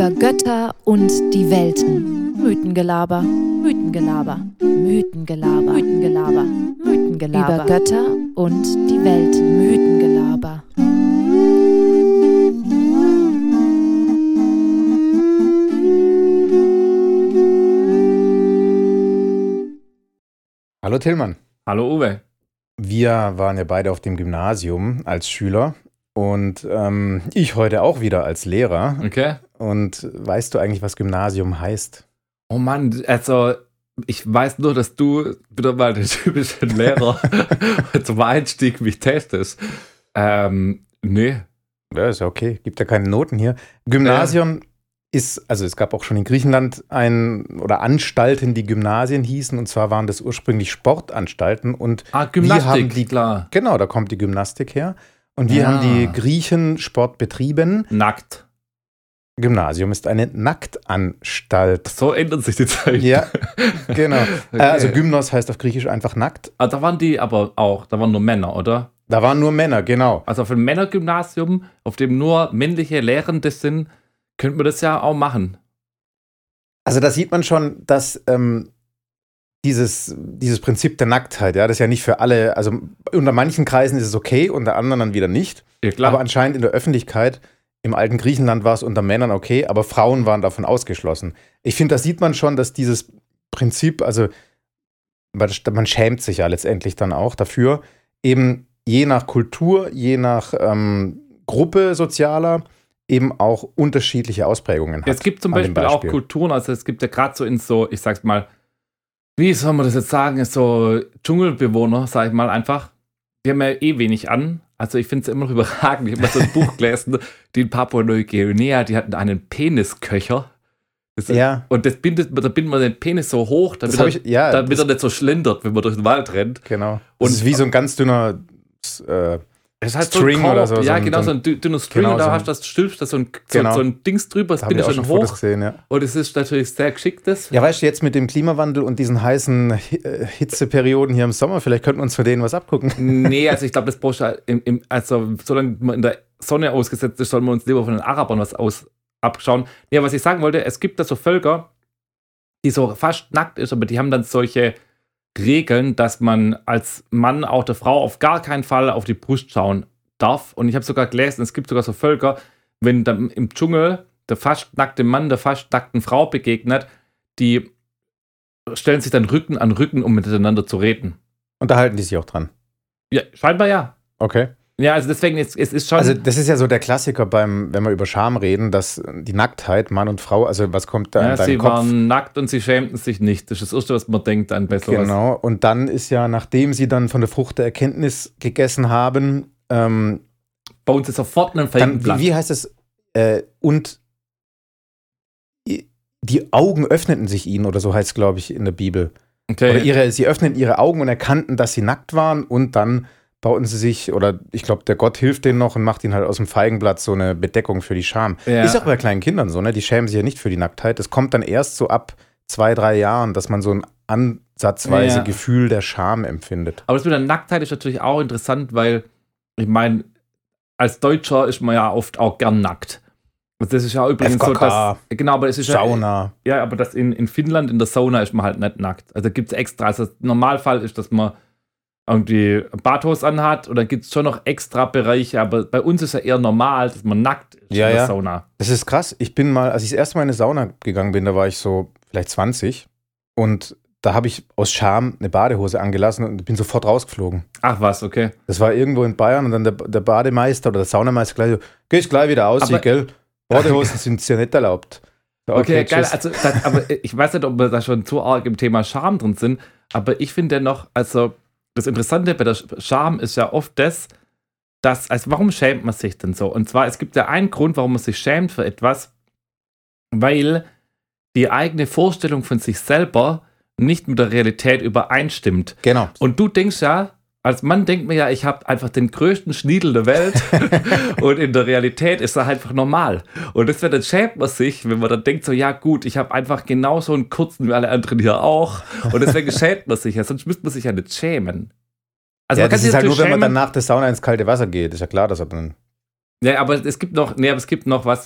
Über Götter und die Welten. Mythengelaber, Mythengelaber, Mythengelaber, Mythengelaber, Mythengelaber. Über Götter und die Welten. Mythengelaber. Hallo Tillmann. Hallo Uwe. Wir waren ja beide auf dem Gymnasium als Schüler und ich heute auch wieder als Lehrer. Okay. Und weißt du eigentlich, was Gymnasium heißt? Oh Mann, also ich weiß nur, dass du wieder mal den typischen Lehrer zum Einstieg mich testest. Nee. Ja, ist ja okay. Gibt ja keine Noten hier. Gymnasium ist, also es gab auch schon in Griechenland Anstalten, die Gymnasien hießen, und zwar waren das ursprünglich Sportanstalten und Gymnastik, klar. Genau, da kommt die Gymnastik her. Und wir haben die Griechen Sport betrieben. Nackt. Gymnasium ist eine Nacktanstalt. So ändern sich die Zeichen. Ja, genau. Okay. Also Gymnos heißt auf Griechisch einfach nackt. Da waren die aber auch, da waren nur Männer, oder? Da waren nur Männer, genau. Also auf einem Männergymnasium, auf dem nur männliche Lehrende sind, könnte man das ja auch machen. Also da sieht man schon, dass dieses Prinzip der Nacktheit, ja, das ist ja nicht für alle, also unter manchen Kreisen ist es okay, unter anderen dann wieder nicht. Ja, klar. Aber anscheinend in der Öffentlichkeit, im alten Griechenland war es unter Männern okay, aber Frauen waren davon ausgeschlossen. Ich finde, da sieht man schon, dass dieses Prinzip, also man schämt sich ja letztendlich dann auch dafür, eben je nach Kultur, je nach Gruppe sozialer, eben auch unterschiedliche Ausprägungen hat. Es gibt zum Beispiel auch Kulturen, also es gibt ja gerade so in so, ich sag's mal, wie soll man das jetzt sagen, so Dschungelbewohner, sag ich mal einfach, die haben ja wenig an. Also ich finde es immer noch überragend. Ich habe mal so ein Buch gelesen, die in Papua-Neuguinea, die hatten einen Penisköcher. Und da bindet man den Penis so hoch, damit er nicht so schlendert, wenn man durch den Wald rennt. Genau. Und es ist wie so ein ganz dünner es heißt String so oder so. Ja, genau, so ein dünner String. Genau, und da stülpst du so ein Dings drüber, das bindet schon hoch. Gesehen, ja. Und es ist natürlich sehr geschicktes. Ja, weißt du, jetzt mit dem Klimawandel und diesen heißen Hitzeperioden hier im Sommer, vielleicht könnten wir uns für denen was abgucken. Nee, also ich glaube, das brauchst du also solange man in der Sonne ausgesetzt ist, sollen wir uns lieber von den Arabern was abschauen. Ja, was ich sagen wollte, es gibt da so Völker, die so fast nackt ist, aber die haben dann solche Regeln, dass man als Mann auch der Frau auf gar keinen Fall auf die Brust schauen darf. Und ich habe sogar gelesen, es gibt sogar so Völker, wenn dann im Dschungel der fast nackte Mann der fast nackten Frau begegnet, die stellen sich dann Rücken an Rücken, um miteinander zu reden. Und da halten die sich auch dran? Ja, scheinbar ja. Okay. Ja, also deswegen, es ist schon... Also das ist ja so der Klassiker wenn wir über Scham reden, dass die Nacktheit, Mann und Frau, also was kommt da in deinem Kopf? Sie waren nackt und sie schämten sich nicht. Das ist das Erste, was man denkt an bei sowas. Genau, und dann ist ja, nachdem sie dann von der Frucht der Erkenntnis gegessen haben, bauen sie sofort einen Feigenblatt. Wie heißt es? Und die Augen öffneten sich ihnen, oder so heißt es, glaube ich, in der Bibel. Okay. Oder sie öffneten ihre Augen und erkannten, dass sie nackt waren, und dann bauten sie sich, oder ich glaube, der Gott hilft denen noch und macht ihnen halt aus dem Feigenblatt so eine Bedeckung für die Scham. Ja. Ist auch bei kleinen Kindern so, ne? Die schämen sich ja nicht für die Nacktheit. Das kommt dann erst so ab 2-3 Jahren, dass man so ein ansatzweise Gefühl der Scham empfindet. Aber das mit der Nacktheit ist natürlich auch interessant, weil, ich meine, als Deutscher ist man ja oft auch gern nackt. Und das ist ja übrigens FKK, so, dass... Genau, aber es ist Sauna. Ja, aber das in Finnland in der Sauna ist man halt nicht nackt. Also gibt es extra, also Normalfall ist, dass man irgendwie Badhose anhat, und dann gibt es schon noch extra Bereiche, aber bei uns ist ja eher normal, dass man nackt ist in der Sauna. Das ist krass. Ich bin mal, als ich das erste Mal in eine Sauna gegangen bin, da war ich so vielleicht 20, und da habe ich aus Scham eine Badehose angelassen und bin sofort rausgeflogen. Ach was, okay. Das war irgendwo in Bayern, und dann der Bademeister oder der Saunameister gleich so, gehst gleich wieder aus, gell? Badehosen sind ja nicht erlaubt. Okay, geil. Also, aber ich weiß nicht, ob wir da schon zu arg im Thema Scham drin sind, aber ich finde dennoch, also das Interessante bei der Scham ist ja oft also warum schämt man sich denn so? Und zwar, es gibt ja einen Grund, warum man sich schämt für etwas, weil die eigene Vorstellung von sich selber nicht mit der Realität übereinstimmt. Genau. Und du denkst ja, als Mann denkt man ja, ich habe einfach den größten Schniedel der Welt und in der Realität ist er einfach normal. Und deswegen dann schämt man sich, wenn man dann denkt so, ja gut, ich habe einfach genauso einen kurzen wie alle anderen hier auch, und deswegen schämt man sich ja, sonst müsste man sich ja nicht schämen. Also ja, das ist halt nur, wenn man dann nach der Sauna ins kalte Wasser geht, ist ja klar, dass er dann... Ja, aber es gibt noch was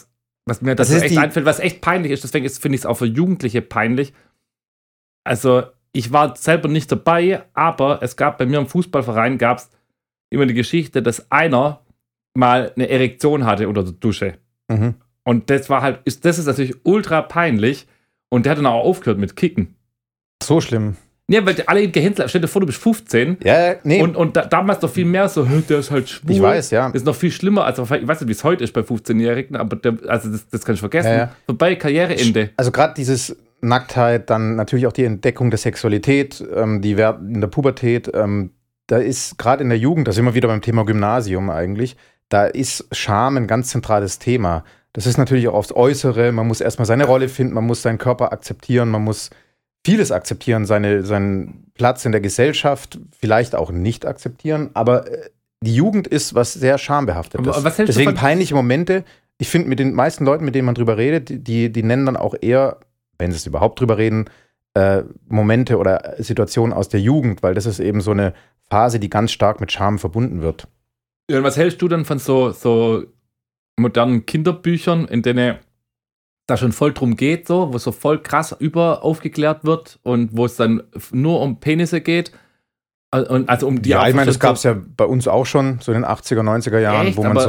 was mir dazu echt einfällt, was echt peinlich ist, deswegen finde ich es auch für Jugendliche peinlich. Also, ich war selber nicht dabei, aber es gab bei mir im Fußballverein immer die Geschichte, dass einer mal eine Erektion hatte unter der Dusche. Mhm. Und das ist natürlich ultra peinlich. Und der hat dann auch aufgehört mit Kicken. So schlimm. Ja, weil alle gehänselt. Stell dir vor, du bist 15. Ja, nee. Und damals noch viel mehr so, der ist halt schwul. Ich weiß, ja. Das ist noch viel schlimmer. Also, ich weiß nicht, wie es heute ist bei 15-Jährigen, aber das kann ich vergessen. Ja. Vorbei, Karriereende. Also gerade dieses Nacktheit, dann natürlich auch die Entdeckung der Sexualität, die in der Pubertät, da ist gerade in der Jugend, da sind wir wieder beim Thema Gymnasium eigentlich, da ist Scham ein ganz zentrales Thema. Das ist natürlich auch aufs Äußere, man muss erstmal seine Rolle finden, man muss seinen Körper akzeptieren, man muss vieles akzeptieren, seinen Platz in der Gesellschaft vielleicht auch nicht akzeptieren, aber die Jugend ist was sehr schambehaftetes. Deswegen peinliche Momente, ich finde mit den meisten Leuten, mit denen man drüber redet, die nennen dann auch eher, wenn sie es überhaupt drüber reden, Momente oder Situationen aus der Jugend, weil das ist eben so eine Phase, die ganz stark mit Scham verbunden wird. Ja, und was hältst du denn von so modernen Kinderbüchern, in denen da schon voll drum geht, wo so voll krass aufgeklärt wird und wo es dann nur um Penisse geht? Und also um die ja, ich meine, das gab es ja bei uns auch schon, so in den 80er, 90er Jahren, echt? Wo man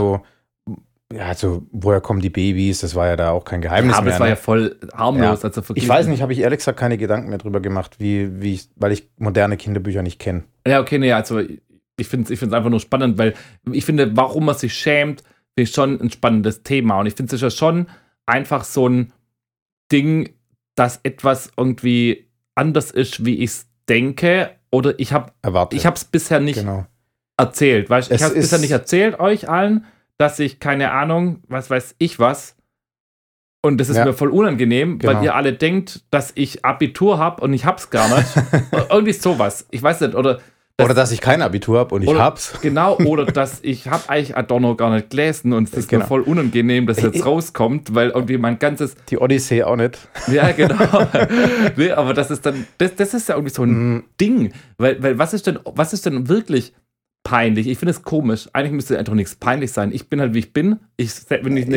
woher kommen die Babys? Das war ja da auch kein Geheimnis mehr. Aber das war ja voll harmlos. Ja. Also ich weiß nicht, habe ich ehrlich gesagt keine Gedanken mehr drüber gemacht, weil ich moderne Kinderbücher nicht kenne. Ja, okay, nee, also ich finde es einfach nur spannend, weil ich finde, warum man sich schämt, finde ich schon ein spannendes Thema. Und ich finde es ja schon einfach so ein Ding, dass etwas irgendwie anders ist, wie ich es denke. Oder ich habe es bisher nicht erzählt. Weißt, ich habe es bisher nicht erzählt euch allen, dass ich, keine Ahnung, was weiß ich was. Und das ist mir voll unangenehm, weil ihr alle denkt, dass ich Abitur habe und ich hab's gar nicht. Irgendwie sowas. Ich weiß nicht. Oder dass ich kein Abitur habe und ich hab's. Genau, oder dass ich habe eigentlich Adorno gar nicht gelesen und es ist mir voll unangenehm, dass jetzt rauskommt, weil irgendwie mein ganzes... Die Odyssee auch nicht. Ja, genau. Nee, aber das ist dann, das ist ja irgendwie so ein Ding. Weil was ist denn wirklich peinlich? Ich finde es komisch. Eigentlich müsste einfach nichts peinlich sein. Ich bin halt, wie ich bin. Wenn ich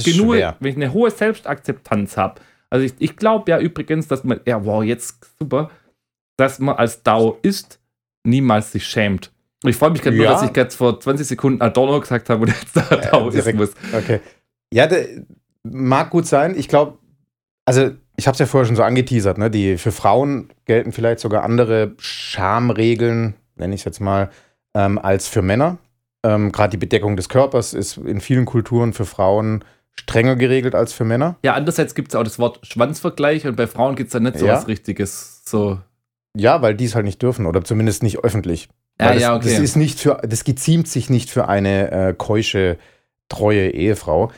eine hohe Selbstakzeptanz habe. Also ich glaube ja übrigens, dass man, jetzt super, dass man als DAO ist, niemals sich schämt. Und ich freue mich gerade nur, dass ich jetzt vor 20 Sekunden Adorno gesagt habe und jetzt Daoismus. Okay. Ja, mag gut sein. Ich glaube, also ich habe es ja vorher schon so angeteasert, ne? Für Frauen gelten vielleicht sogar andere Schamregeln, nenne ich es jetzt mal, als für Männer. Gerade die Bedeckung des Körpers ist in vielen Kulturen für Frauen strenger geregelt als für Männer. Ja, andererseits gibt es auch das Wort Schwanzvergleich und bei Frauen gibt es dann nicht so was Richtiges. So. Ja, weil die es halt nicht dürfen oder zumindest nicht öffentlich. Okay. Das geziemt sich nicht für eine keusche, treue Ehefrau.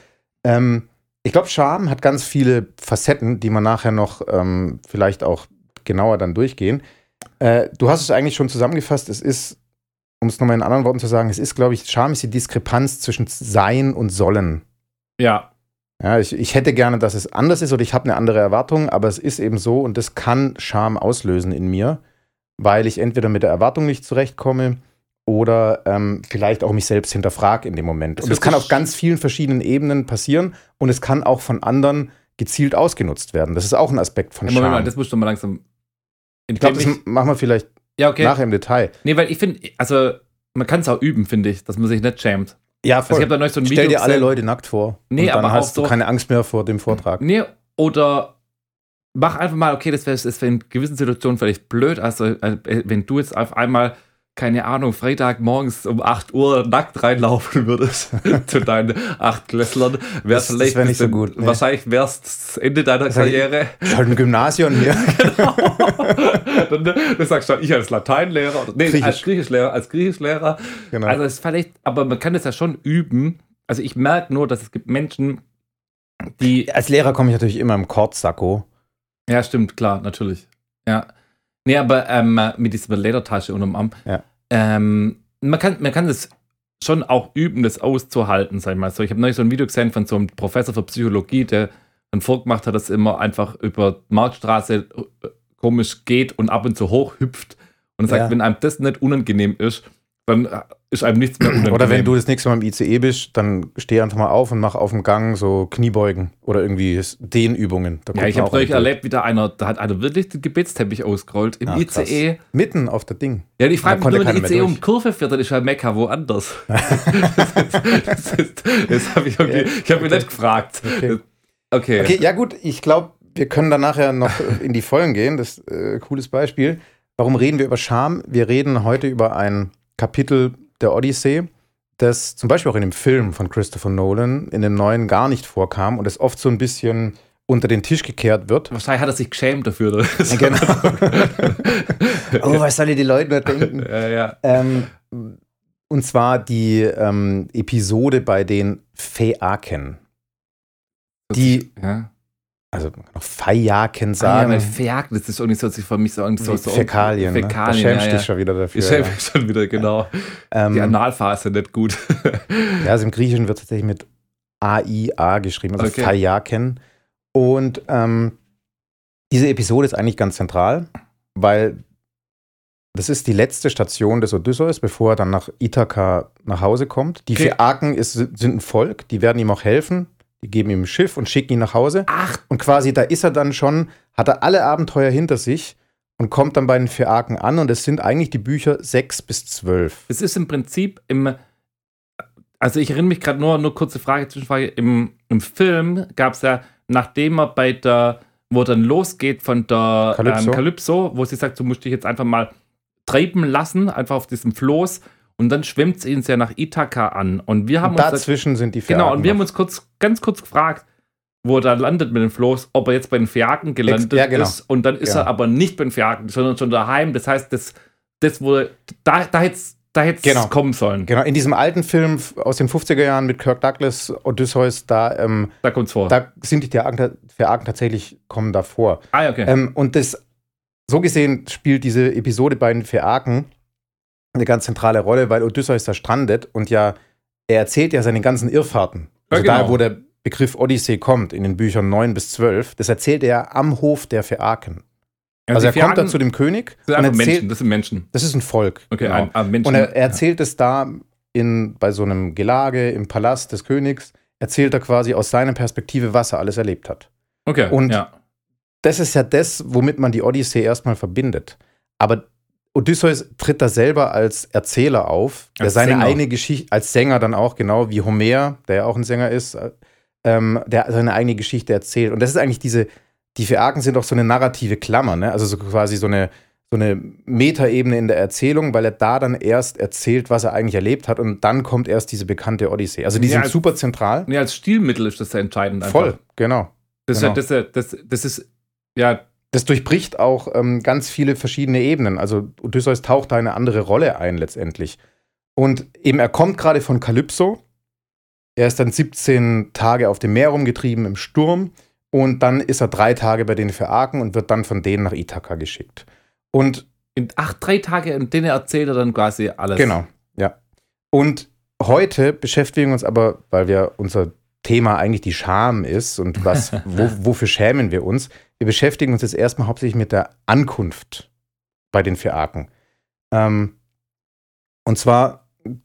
Ich glaube, Scham hat ganz viele Facetten, die man nachher noch vielleicht auch genauer dann durchgehen. Du hast es eigentlich schon zusammengefasst. Es ist, um es nochmal in anderen Worten zu sagen, glaube ich, Scham ist die Diskrepanz zwischen Sein und Sollen. Ja. Ja, ich hätte gerne, dass es anders ist oder ich habe eine andere Erwartung, aber es ist eben so und das kann Scham auslösen in mir, weil ich entweder mit der Erwartung nicht zurechtkomme oder vielleicht auch mich selbst hinterfrage in dem Moment. Und das kann auf ganz vielen verschiedenen Ebenen passieren und es kann auch von anderen gezielt ausgenutzt werden. Das ist auch ein Aspekt von Scham. Moment mal, das musst du mal langsam... Ich glaube, das machen wir vielleicht nachher im Detail. Nee, weil ich finde, also man kann es auch üben, finde ich, dass man sich nicht schämt. Ja, voll. Also ich habe da neulich so ein Video Stell dir alle Leute nackt vor. Nee, und dann aber hast auch du keine Angst mehr vor dem Vortrag. Nee, oder mach einfach mal, okay, das wäre in gewissen Situationen vielleicht blöd, also wenn du jetzt auf einmal, keine Ahnung, Freitagmorgens um 8 Uhr nackt reinlaufen würdest zu deinen 8-Klässlern, wäre vielleicht nicht so gut. Nee. Wahrscheinlich wäre es das Ende deiner Karriere. Ich halt ein Gymnasium hier. Genau. Dann sagst du, ich als Lateinlehrer, als Griechischlehrer. Genau. Also es ist vielleicht, aber man kann das ja schon üben. Also ich merke nur, dass es gibt Menschen, die... Als Lehrer komme ich natürlich immer im Kortsacko. Ja, stimmt, klar, natürlich. Ja. Nee, aber mit dieser Ledertasche unterm Arm. Ja. Man kann das schon auch üben, das auszuhalten, sag ich mal so. Ich habe neulich so ein Video gesehen von so einem Professor für Psychologie, der dann vorgemacht hat, dass immer einfach über die Marktstraße komisch geht und ab und zu hochhüpft. Und er sagt, wenn einem das nicht unangenehm ist, dann ist einem nichts mehr unangenehm. Oder wenn du das nächste Mal im ICE bist, dann steh einfach mal auf und mach auf dem Gang so Kniebeugen oder irgendwie Dehnübungen. Ja, ich habe neulich erlebt, da hat einer wirklich den Gebetsteppich ausgerollt im ICE. Krass. Mitten auf der Ding. Ja, ich frage mich, nur wenn der ICE um die Kurve fährt, dann ist ja Mekka woanders. Das habe ich irgendwie, ich habe mich nicht gefragt. Okay, ja gut, ich glaube, wir können dann nachher noch in die Vollen gehen. Das ist ein cooles Beispiel. Warum reden wir über Scham? Wir reden heute über ein Kapitel der Odyssee, das zum Beispiel auch in dem Film von Christopher Nolan in dem neuen gar nicht vorkam und das oft so ein bisschen unter den Tisch gekehrt wird. Wahrscheinlich hat er sich geschämt dafür. Ja, genau. Was sollen die Leute nur denken? Ja. Und zwar die Episode bei den Phäaken. Die, also man kann auch Phajaken sagen. Ja, Phäaken, das ist auch nicht so, für mich so Fäkalien. Fäkalien, da schämst du dich schon wieder dafür. Ich schäme mich schon wieder, genau. Die Analphase nicht gut. Ja, also im Griechischen wird tatsächlich mit AIA geschrieben, also Phajaken. Und diese Episode ist eigentlich ganz zentral, weil das ist die letzte Station des Odysseus, bevor er dann nach Ithaka nach Hause kommt. Die Phäaken sind ein Volk, die werden ihm auch helfen. Die geben ihm ein Schiff und schicken ihn nach Hause. Und quasi da ist er dann schon, hat er alle Abenteuer hinter sich und kommt dann bei den Phäaken an. Und es sind eigentlich die Bücher 6 bis 12. Es ist im Prinzip also ich erinnere mich gerade nur kurze Zwischenfrage, im Film gab es ja, nachdem er wo er dann losgeht von der Kalypso, wo sie sagt, du musst dich jetzt einfach mal treiben lassen, einfach auf diesem Floß. Und dann schwimmt sie uns ja nach Ithaka an. Und wir haben uns dazwischen sind die Phäaken. Genau, und wir haben uns ganz kurz gefragt, wo er da landet mit dem Floß, ob er jetzt bei den Phäaken gelandet ist. Und dann ist er aber nicht bei den Phäaken, sondern schon daheim. Das heißt, da hätte es kommen sollen. Genau, in diesem alten Film aus den 50er Jahren mit Kirk Douglas, Odysseus, da kommt's vor. Da sind die Phäaken tatsächlich, kommen davor. Okay. Und so gesehen spielt diese Episode bei den Phäaken eine ganz zentrale Rolle, weil Odysseus da strandet und er erzählt ja seine ganzen Irrfahrten. Also da, wo der Begriff Odyssee kommt, in den Büchern 9 bis 12, das erzählt er am Hof der Phäaken. Also er kommt dann zu dem König und erzählt, das sind Menschen. Das ist ein Volk. Okay, genau. Menschen. Und er erzählt es da bei so einem Gelage im Palast des Königs, erzählt er quasi aus seiner Perspektive, was er alles erlebt hat. Okay, und das ist ja das, womit man die Odyssee erstmal verbindet. Aber Odysseus tritt da selber als Erzähler auf, der seine eigene Geschichte, als Sänger dann auch, genau wie Homer, der ja auch ein Sänger ist, der seine eigene Geschichte erzählt. Und das ist eigentlich die Phäaken sind auch so eine narrative Klammer, ne? Also so quasi so eine Metaebene in der Erzählung, weil er da dann erst erzählt, was er eigentlich erlebt hat und dann kommt erst diese bekannte Odyssee. Also die sind super zentral. Ja, als Stilmittel ist das ja entscheidend. Voll, genau. Das ist Das durchbricht auch ganz viele verschiedene Ebenen. Also Odysseus taucht da eine andere Rolle ein letztendlich. Und eben er kommt gerade von Kalypso. Er ist dann 17 Tage auf dem Meer rumgetrieben im Sturm. Und dann ist er 3 Tage bei den Phäaken und wird dann von denen nach Ithaka geschickt. Und in 3 Tage, in denen erzählt er dann quasi alles. Genau, ja. Und heute beschäftigen wir uns aber, weil unser Thema eigentlich die Scham ist und wofür schämen wir uns. Wir beschäftigen uns jetzt erstmal hauptsächlich mit der Ankunft bei den Phäaken. Und zwar,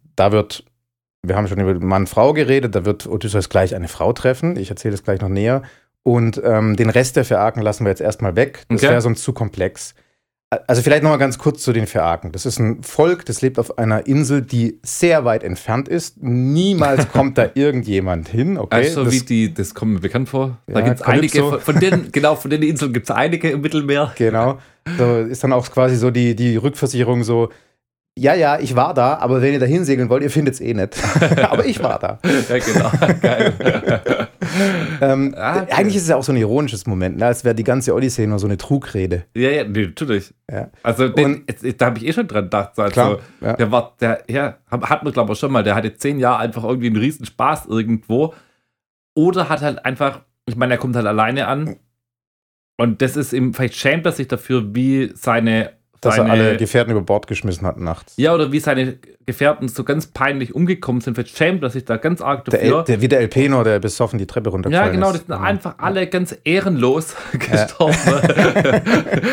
wir haben schon über Mann-Frau geredet, da wird Odysseus gleich eine Frau treffen. Ich erzähle das gleich noch näher. Und den Rest der Phäaken lassen wir jetzt erstmal weg. Das wäre sonst zu komplex. Also vielleicht nochmal ganz kurz zu den Phäaken. Das ist ein Volk, das lebt auf einer Insel, die sehr weit entfernt ist. Niemals kommt da irgendjemand hin. Okay? Also das kommt mir bekannt vor. Da gibt es einige, von den Inseln gibt es einige im Mittelmeer. Genau. So ist dann auch quasi so die Rückversicherung so, ja, ich war da, aber wenn ihr da hinsegeln wollt, ihr findet es eh nicht. Aber ich war da. Ja, genau. Geil. Eigentlich ist es ja auch so ein ironisches Moment, ne? Als wäre die ganze Odyssee nur so eine Trugrede. Ja, natürlich. Ja. Also da habe ich schon dran gedacht. Also, klar, ja. Hat man glaube ich schon mal, der hatte 10 Jahre einfach irgendwie einen riesen Spaß irgendwo. Oder hat halt einfach, ich meine, er kommt halt alleine an und das ist ihm, vielleicht schämt er sich dafür, wie dass er alle Gefährten über Bord geschmissen hat nachts. Ja, oder wie seine Gefährten so ganz peinlich umgekommen sind. Vielleicht schämt er sich da ganz arg dafür. Wie der Elpenor, der besoffen die Treppe runtergefallen ist. Ja, genau, die sind einfach alle ganz ehrenlos gestorben.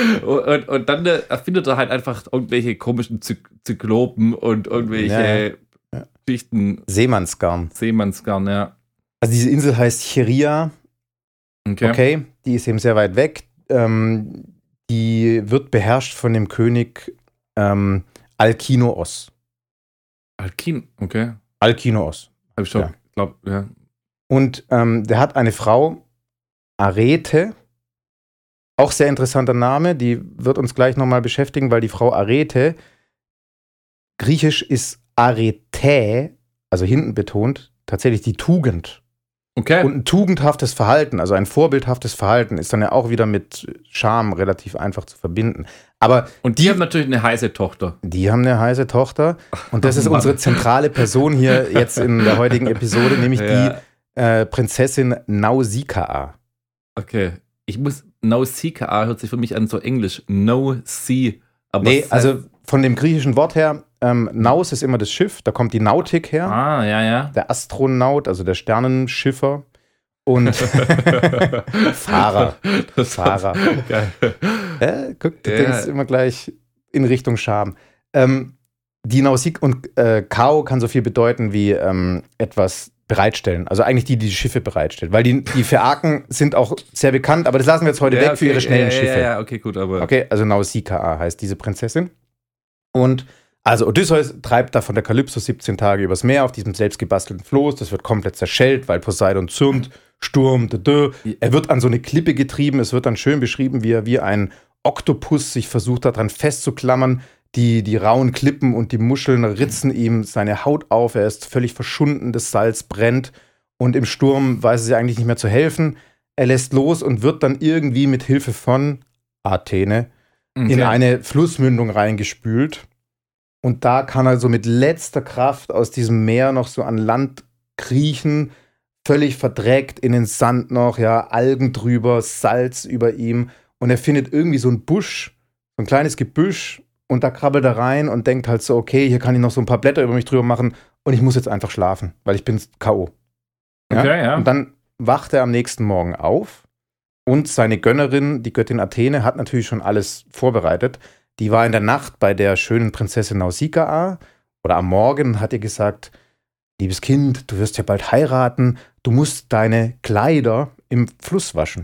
und dann erfindet er halt einfach irgendwelche komischen Zyklopen und irgendwelche Schichten. Seemannsgarn. Seemannsgarn, ja. Also diese Insel heißt Chiria. Okay, die ist eben sehr weit weg. Die wird beherrscht von dem König Alkinoos. Okay. Alkinoos. Hab ich schon, Ja. glaube, ja. Und der hat eine Frau, Arete, auch sehr interessanter Name, die wird uns gleich nochmal beschäftigen, weil die Frau Arete, griechisch ist Arete, also hinten betont, tatsächlich die Tugend. Okay. Und ein tugendhaftes Verhalten, also ein vorbildhaftes Verhalten, ist dann ja auch wieder mit Charme relativ einfach zu verbinden. Aber und die haben natürlich eine heiße Tochter. die haben eine heiße Tochter. Und das ist unsere zentrale Person hier jetzt in der heutigen Episode, nämlich die Prinzessin Nausikaa. Okay. Nausikaa hört sich für mich an so englisch. No-Sea. Nee, also von dem griechischen Wort her, Naus ist immer das Schiff, da kommt die Nautik her. Ah, ja. Der Astronaut, also der Sternenschiffer. Und Fahrer. Fahrer. Geil. Guck, du denkst immer gleich in Richtung Charme. Die Nausik und Kao kann so viel bedeuten wie etwas bereitstellen. Also eigentlich die Schiffe bereitstellt. Weil die Phäaken sind auch sehr bekannt, aber das lassen wir jetzt heute weg für ihre schnellen Schiffe. Ja, okay, gut, aber. Okay, also Nausikaa heißt diese Prinzessin. Und also Odysseus treibt da von der Kalypso 17 Tage übers Meer auf diesem selbstgebastelten Floß. Das wird komplett zerschellt, weil Poseidon zürnt, Sturm, Er wird an so eine Klippe getrieben. Es wird dann schön beschrieben, wie er wie ein Oktopus sich versucht daran festzuklammern. Die rauen Klippen und die Muscheln ritzen ihm seine Haut auf. Er ist völlig verschwunden, das Salz brennt. Und im Sturm weiß er sich eigentlich nicht mehr zu helfen. Er lässt los und wird dann irgendwie mit Hilfe von Athene in eine Flussmündung reingespült. Und da kann er so mit letzter Kraft aus diesem Meer noch so an Land kriechen, völlig verdreckt in den Sand noch, ja, Algen drüber, Salz über ihm. Und er findet irgendwie so ein Busch, so ein kleines Gebüsch, und da krabbelt er rein und denkt halt so, okay, hier kann ich noch so ein paar Blätter über mich drüber machen und ich muss jetzt einfach schlafen, weil ich bin K.O. Ja? Okay, ja. Und dann wacht er am nächsten Morgen auf und seine Gönnerin, die Göttin Athene, hat natürlich schon alles vorbereitet. Die war in der Nacht bei der schönen Prinzessin Nausikaa oder am Morgen hat ihr gesagt, liebes Kind, du wirst ja bald heiraten, du musst deine Kleider im Fluss waschen.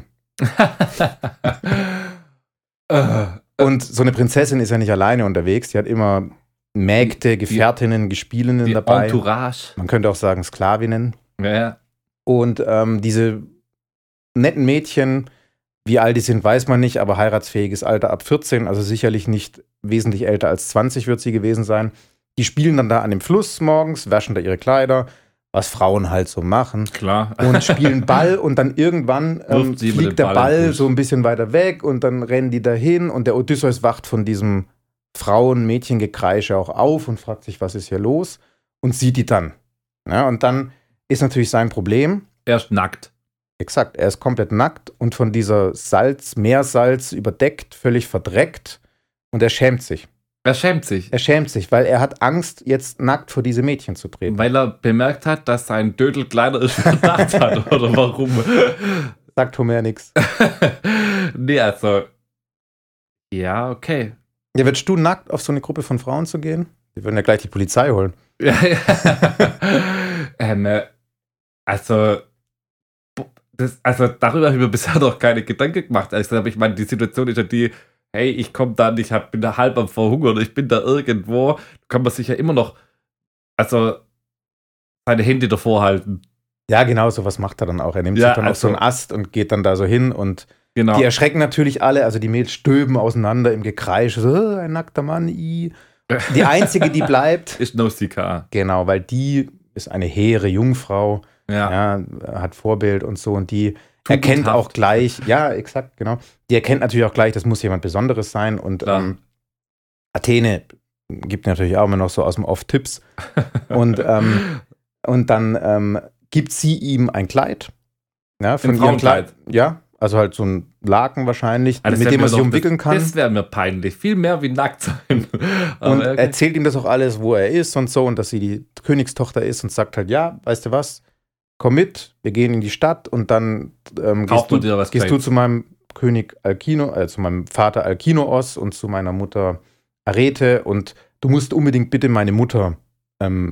Und so eine Prinzessin ist ja nicht alleine unterwegs, die hat immer Mägde, Gefährtinnen, Gespielinnen dabei. Entourage. Man könnte auch sagen Sklavinnen. Ja. Und diese netten Mädchen, wie alt die sind, weiß man nicht, aber heiratsfähiges Alter ab 14, also sicherlich nicht wesentlich älter als 20 wird sie gewesen sein. Die spielen dann da an dem Fluss morgens, waschen da ihre Kleider, was Frauen halt so machen. Klar. Und spielen Ball und dann irgendwann fliegt der Ball so ein bisschen weiter weg und dann rennen die dahin und der Odysseus wacht von diesem Frauen-Mädchen-Gekreische auch auf und fragt sich, was ist hier los? Und sieht die dann. Ja, und dann ist natürlich sein Problem. Er ist nackt. Exakt, er ist komplett nackt und von dieser Meersalz überdeckt, völlig verdreckt und er schämt sich. Er schämt sich. Er schämt sich, weil er hat Angst, jetzt nackt vor diese Mädchen zu treten. Weil er bemerkt hat, dass sein Dödel kleiner ist, als er gedacht hat, oder warum? Sagt Homer nix. Nee, also. Ja, okay. Ja, würdest du nackt auf so eine Gruppe von Frauen zu gehen? Die würden ja gleich die Polizei holen. Ja. Also darüber habe ich mir bisher noch keine Gedanken gemacht. Also, ich meine, die Situation ist ja die, hey, ich komme da nicht, bin da halb am Verhungern, ich bin da irgendwo, kann man sich ja immer noch, also seine Hände davor halten. Ja, genau, sowas macht er dann auch. Er nimmt sich dann auf so einen Ast und geht dann da so hin und die erschrecken natürlich alle, also die Mädels stöben auseinander im Gekreisch, so, ein nackter Mann, Die einzige, die bleibt, ist Nausikaa. Genau, weil die ist eine hehre Jungfrau, ja, hat Vorbild und so und die erkennt auch gleich, ja, exakt, genau. Die erkennt natürlich auch gleich, das muss jemand Besonderes sein und Athene gibt natürlich auch immer noch so aus dem Off Tipps und dann gibt sie ihm ein Kleid. Ja, von ihrem Kleid. Ja, also halt so ein Laken wahrscheinlich, mit dem man sich umwickeln kann. Das wäre mir peinlich, viel mehr wie nackt sein. Und erzählt ihm das auch alles, wo er ist und so und dass sie die Königstochter ist und sagt halt, ja, weißt du was, komm mit, wir gehen in die Stadt und dann gehst du zu meinem König zu meinem Vater Alkinoos und zu meiner Mutter Arete und du musst unbedingt bitte meine Mutter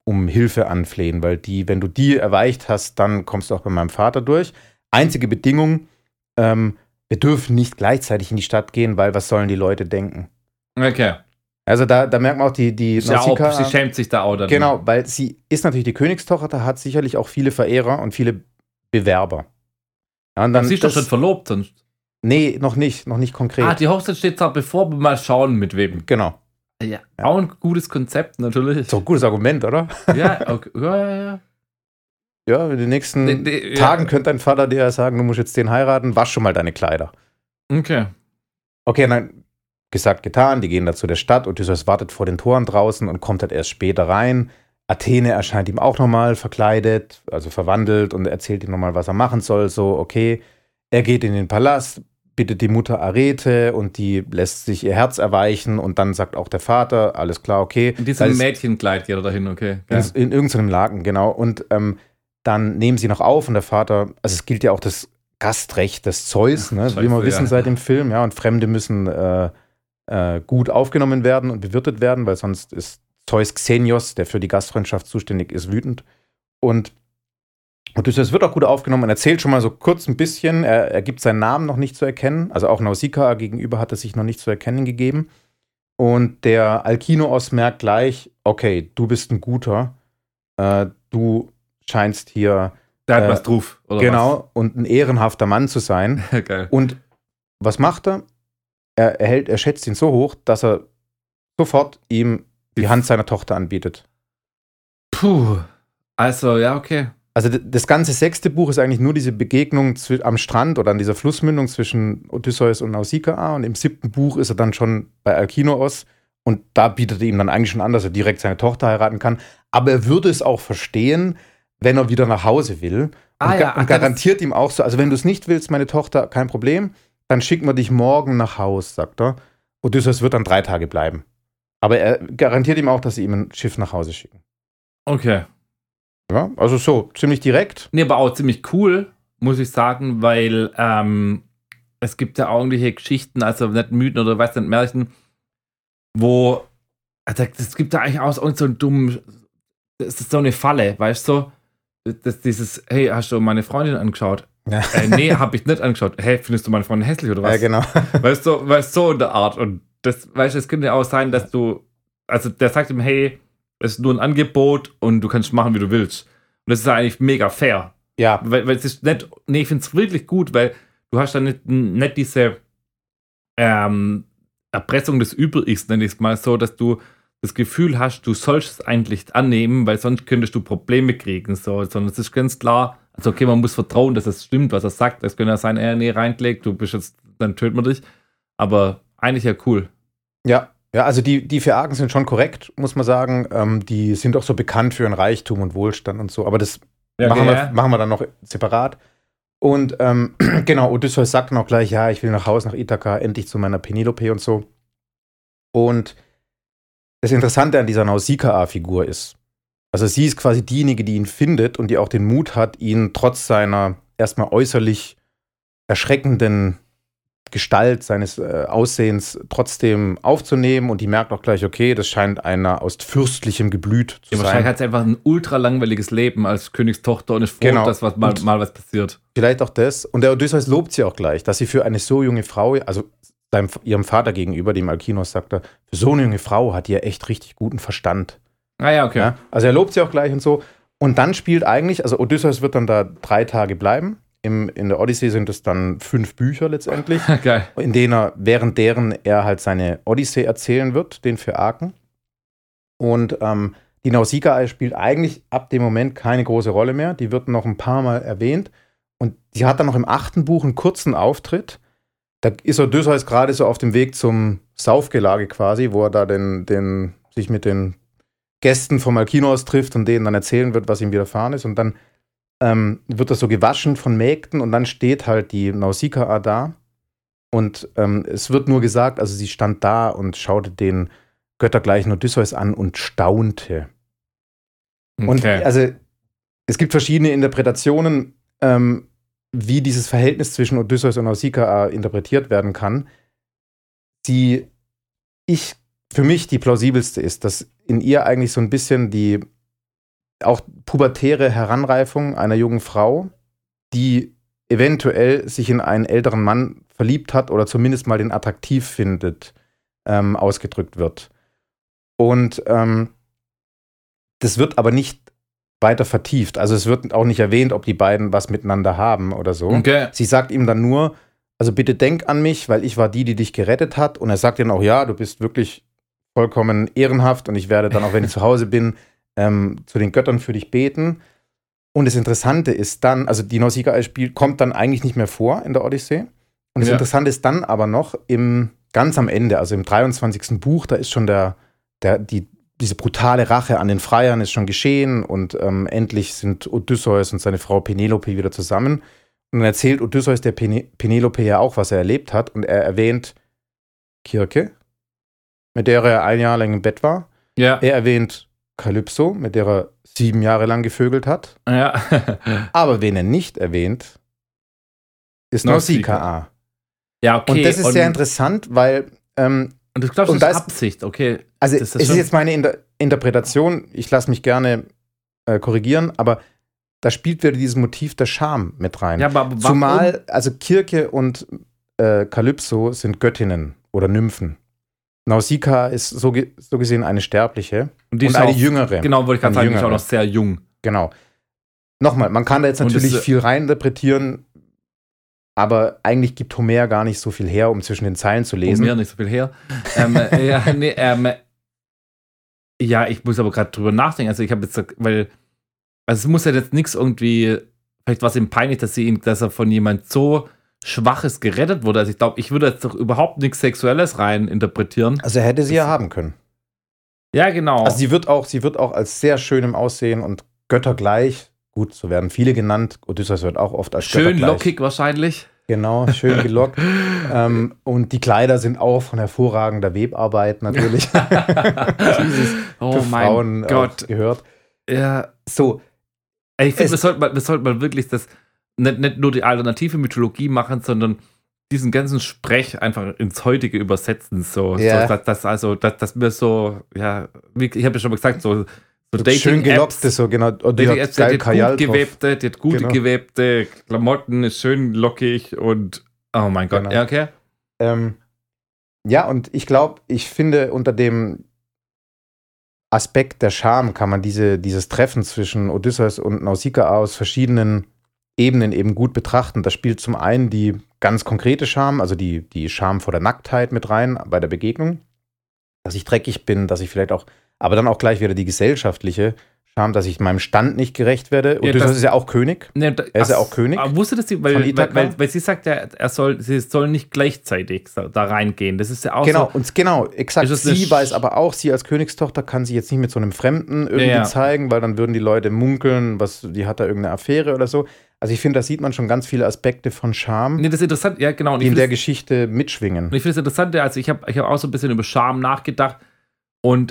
um Hilfe anflehen, weil wenn du die erweicht hast, dann kommst du auch bei meinem Vater durch. Einzige Bedingung, wir dürfen nicht gleichzeitig in die Stadt gehen, weil was sollen die Leute denken? Okay. Also da merkt man auch die Nausicaa, sie schämt sich da auch. Genau, weil sie ist natürlich die Königstochter, hat sicherlich auch viele Verehrer und viele Bewerber. Ja, und dann sie ist doch schon verlobt sonst. Nee, noch nicht konkret. Die Hochzeit steht da, bevor wir mal schauen, mit wem. Genau. Ja. Auch ein gutes Konzept, natürlich. So ein gutes Argument, oder? Ja, okay. Ja. Ja, in den nächsten Tagen könnte dein Vater dir sagen, du musst jetzt den heiraten, wasch schon mal deine Kleider. Okay, und dann gesagt, getan, die gehen da zu der Stadt, Odysseus wartet vor den Toren draußen und kommt halt erst später rein. Athene erscheint ihm auch nochmal verkleidet, also verwandelt und erzählt ihm nochmal, was er machen soll. So, okay, er geht in den Palast, bittet die Mutter Arete und die lässt sich ihr Herz erweichen und dann sagt auch der Vater, alles klar, okay. In diesem Mädchenkleid geht er dahin, okay. Ja. In irgendeinem Laken, genau. Und dann nehmen sie noch auf und der Vater, also es gilt ja auch das Gastrecht des Zeus, ne, wie wir wissen seit dem Film, ja, und Fremde müssen gut aufgenommen werden und bewirtet werden, weil sonst ist Zeus Xenios, der für die Gastfreundschaft zuständig ist, wütend. Und Odysseus wird auch gut aufgenommen und erzählt schon mal so kurz ein bisschen, er gibt seinen Namen noch nicht zu erkennen, also auch Nausicaa gegenüber hat er sich noch nicht zu erkennen gegeben. Und der Alkinoos merkt gleich, okay, du bist ein Guter, du scheinst hier der hat was drauf, oder genau, was? Und ein ehrenhafter Mann zu sein. Geil. Und was macht er? Er schätzt ihn so hoch, dass er sofort ihm die Hand seiner Tochter anbietet. Puh, also ja, okay. Also das ganze 6. Buch ist eigentlich nur diese Begegnung am Strand oder an dieser Flussmündung zwischen Odysseus und Nausicaa und im 7. Buch ist er dann schon bei Alkinoos und da bietet er ihm dann eigentlich schon an, dass er direkt seine Tochter heiraten kann. Aber er würde es auch verstehen, wenn er wieder nach Hause will und garantiert ihm auch so, also wenn du es nicht willst, meine Tochter, kein Problem, dann schicken wir dich morgen nach Haus, sagt er. Odysseus wird dann 3 Tage bleiben. Aber er garantiert ihm auch, dass sie ihm ein Schiff nach Hause schicken. Okay. Ja, also so, ziemlich direkt. Nee, aber auch ziemlich cool, muss ich sagen, weil es gibt ja auch irgendwelche Geschichten, also nicht Mythen oder weiß nicht, Märchen, wo, also es gibt da eigentlich auch so einen dummen, das ist so eine Falle, weißt du? Dieses, hey, hast du meine Freundin angeschaut? Ja. Nee, hab ich nicht angeschaut. Hey, findest du meine Freundin hässlich oder was? Ja, genau. Weißt du, so in der Art. Und das, weißt du, es könnte ja auch sein, dass du, also der sagt ihm, hey, es ist nur ein Angebot und du kannst machen, wie du willst. Und das ist ja eigentlich mega fair. Ja. Weil es ist nicht, nee, ich finde es wirklich gut, weil du hast dann nicht diese Erpressung des Übel-Ichs, nenne ich es mal so, dass du das Gefühl hast, du sollst es eigentlich annehmen, weil sonst könntest du Probleme kriegen. So. Sondern es ist ganz klar, also okay, man muss vertrauen, dass es stimmt, was er sagt. Das könnte ja sein, nee, reingelegt, du bist jetzt, dann töten wir dich. Aber eigentlich ja cool. Ja, also die 4 Arken sind schon korrekt, muss man sagen. Die sind auch so bekannt für ihren Reichtum und Wohlstand und so. Aber das machen wir dann noch separat. Und genau, Odysseus sagt dann auch gleich, ja, ich will nach Hause, nach Ithaka, endlich zu meiner Penelope und so. Und das Interessante an dieser Nausicaa-Figur ist, also sie ist quasi diejenige, die ihn findet und die auch den Mut hat, ihn trotz seiner erstmal äußerlich erschreckenden Gestalt, seines Aussehens trotzdem aufzunehmen und die merkt auch gleich, okay, das scheint einer aus fürstlichem Geblüt zu sein. Wahrscheinlich hat sie einfach ein ultra langweiliges Leben als Königstochter und ist froh, dass mal was passiert. Vielleicht auch das. Und der Odysseus lobt sie auch gleich, dass sie für eine so junge Frau, also ihrem Vater gegenüber, dem Alkinos, sagt er, für so eine junge Frau hat die ja echt richtig guten Verstand. Ah ja, okay. Ja, also er lobt sie auch gleich und so. Und dann spielt eigentlich, also Odysseus wird dann da 3 Tage bleiben. In der Odyssee sind es dann 5 Bücher letztendlich, Geil. in denen während deren er halt seine Odyssee erzählen wird, den 4 Arken. Und die Nausicaa spielt eigentlich ab dem Moment keine große Rolle mehr. Die wird noch ein paar Mal erwähnt. Und sie hat dann noch im 8. Buch einen kurzen Auftritt. Da ist Odysseus gerade so auf dem Weg zum Saufgelage quasi, wo er da sich mit den Gästen vom Alkinoos trifft und denen dann erzählen wird, was ihm widerfahren ist. Und dann wird er so gewaschen von Mägden und dann steht halt die Nausicaa da. Und es wird nur gesagt, also sie stand da und schaute den göttergleichen Odysseus an und staunte. Okay. Und also es gibt verschiedene Interpretationen, wie dieses Verhältnis zwischen Odysseus und Nausicaa interpretiert werden kann. Für mich die plausibelste ist, dass in ihr eigentlich so ein bisschen die auch pubertäre Heranreifung einer jungen Frau, die eventuell sich in einen älteren Mann verliebt hat oder zumindest mal den attraktiv findet, ausgedrückt wird. Und das wird aber nicht weiter vertieft. Also es wird auch nicht erwähnt, ob die beiden was miteinander haben oder so. Okay. Sie sagt ihm dann nur, also bitte denk an mich, weil ich war die dich gerettet hat. Und er sagt dann auch, ja, du bist wirklich vollkommen ehrenhaft und ich werde dann, auch wenn ich zu Hause bin, zu den Göttern für dich beten. Und das Interessante ist dann, also die Nausicaa kommt dann eigentlich nicht mehr vor in der Odyssee. Und das Interessante ist dann aber noch ganz am Ende, also im 23. Buch, da ist schon diese brutale Rache an den Freiern ist schon geschehen und endlich sind Odysseus und seine Frau Penelope wieder zusammen. Und dann erzählt Odysseus der Penelope ja auch, was er erlebt hat. Und er erwähnt Kirke, mit der er 1 Jahr lang im Bett war. Ja. Er erwähnt Kalypso, mit der er 7 Jahre lang gevögelt hat. Ja. Aber wen er nicht erwähnt, ist Nausicaa. Ja, okay. Und das ist sehr interessant, weil und du glaubst, das ist Absicht, okay. Also es ist jetzt meine Interpretation, ich lasse mich gerne korrigieren, aber da spielt wieder dieses Motiv der Scham mit rein. Ja, aber zumal, also Kirke und Kalypso sind Göttinnen oder Nymphen. Nausicaa ist so gesehen eine Sterbliche und eine Jüngere. Genau, wollte ich gerade sagen, die ist auch noch sehr jung. Genau. Nochmal, man kann da jetzt natürlich viel reininterpretieren, aber eigentlich gibt Homer gar nicht so viel her, um zwischen den Zeilen zu lesen. Homer nicht so viel her. Ja, ich muss aber gerade drüber nachdenken. Also ich habe jetzt, es muss ja jetzt nichts irgendwie, vielleicht war es ihm peinlich, dass er von jemand so Schwaches gerettet wurde. Also ich glaube, ich würde jetzt doch überhaupt nichts Sexuelles rein interpretieren. Also er hätte sie ja haben können. Ja, genau. Also sie wird auch als sehr schön im Aussehen und göttergleich, gut, so werden viele genannt. Odysseus wird auch oft als schön göttergleich. Lockig wahrscheinlich. Genau, schön gelockt. Und die Kleider sind auch von hervorragender Webarbeit natürlich. Oh mein Frauen Gott. Gehört. Ja. So. Ich finde, wir sollten mal wirklich das nicht nur die alternative Mythologie machen, sondern diesen ganzen Sprech einfach ins Heutige übersetzen. So, ja. dass wir so, ja, ich habe ja schon mal gesagt, so Dating schön gelockte, so genau. Und die hat gute gewebte Klamotten, ist schön lockig und oh mein Gott. Genau. Ja, okay. Ja, und ich finde, unter dem Aspekt der Scham kann man dieses Treffen zwischen Odysseus und Nausicaa aus verschiedenen Ebenen eben gut betrachten. Da spielt zum einen die ganz konkrete Scham, also die Scham vor der Nacktheit mit rein bei der Begegnung, dass ich dreckig bin, dass ich vielleicht auch, aber dann auch gleich wieder die gesellschaftliche Scham, dass ich meinem Stand nicht gerecht werde. Odysseus ist ja auch König. Er ist ja auch König. Aber wusste das, weil sie sagt ja, sie soll nicht gleichzeitig da reingehen. Das ist ja auch exakt. Sie weiß aber auch, sie als Königstochter kann sich jetzt nicht mit so einem Fremden irgendwie zeigen, weil dann würden die Leute munkeln, die hat da irgendeine Affäre oder so. Also ich finde, da sieht man schon ganz viele Aspekte von Scham, das ist interessant, ja genau. Die in der Geschichte mitschwingen. Und ich finde es interessant, also ich hab auch so ein bisschen über Scham nachgedacht und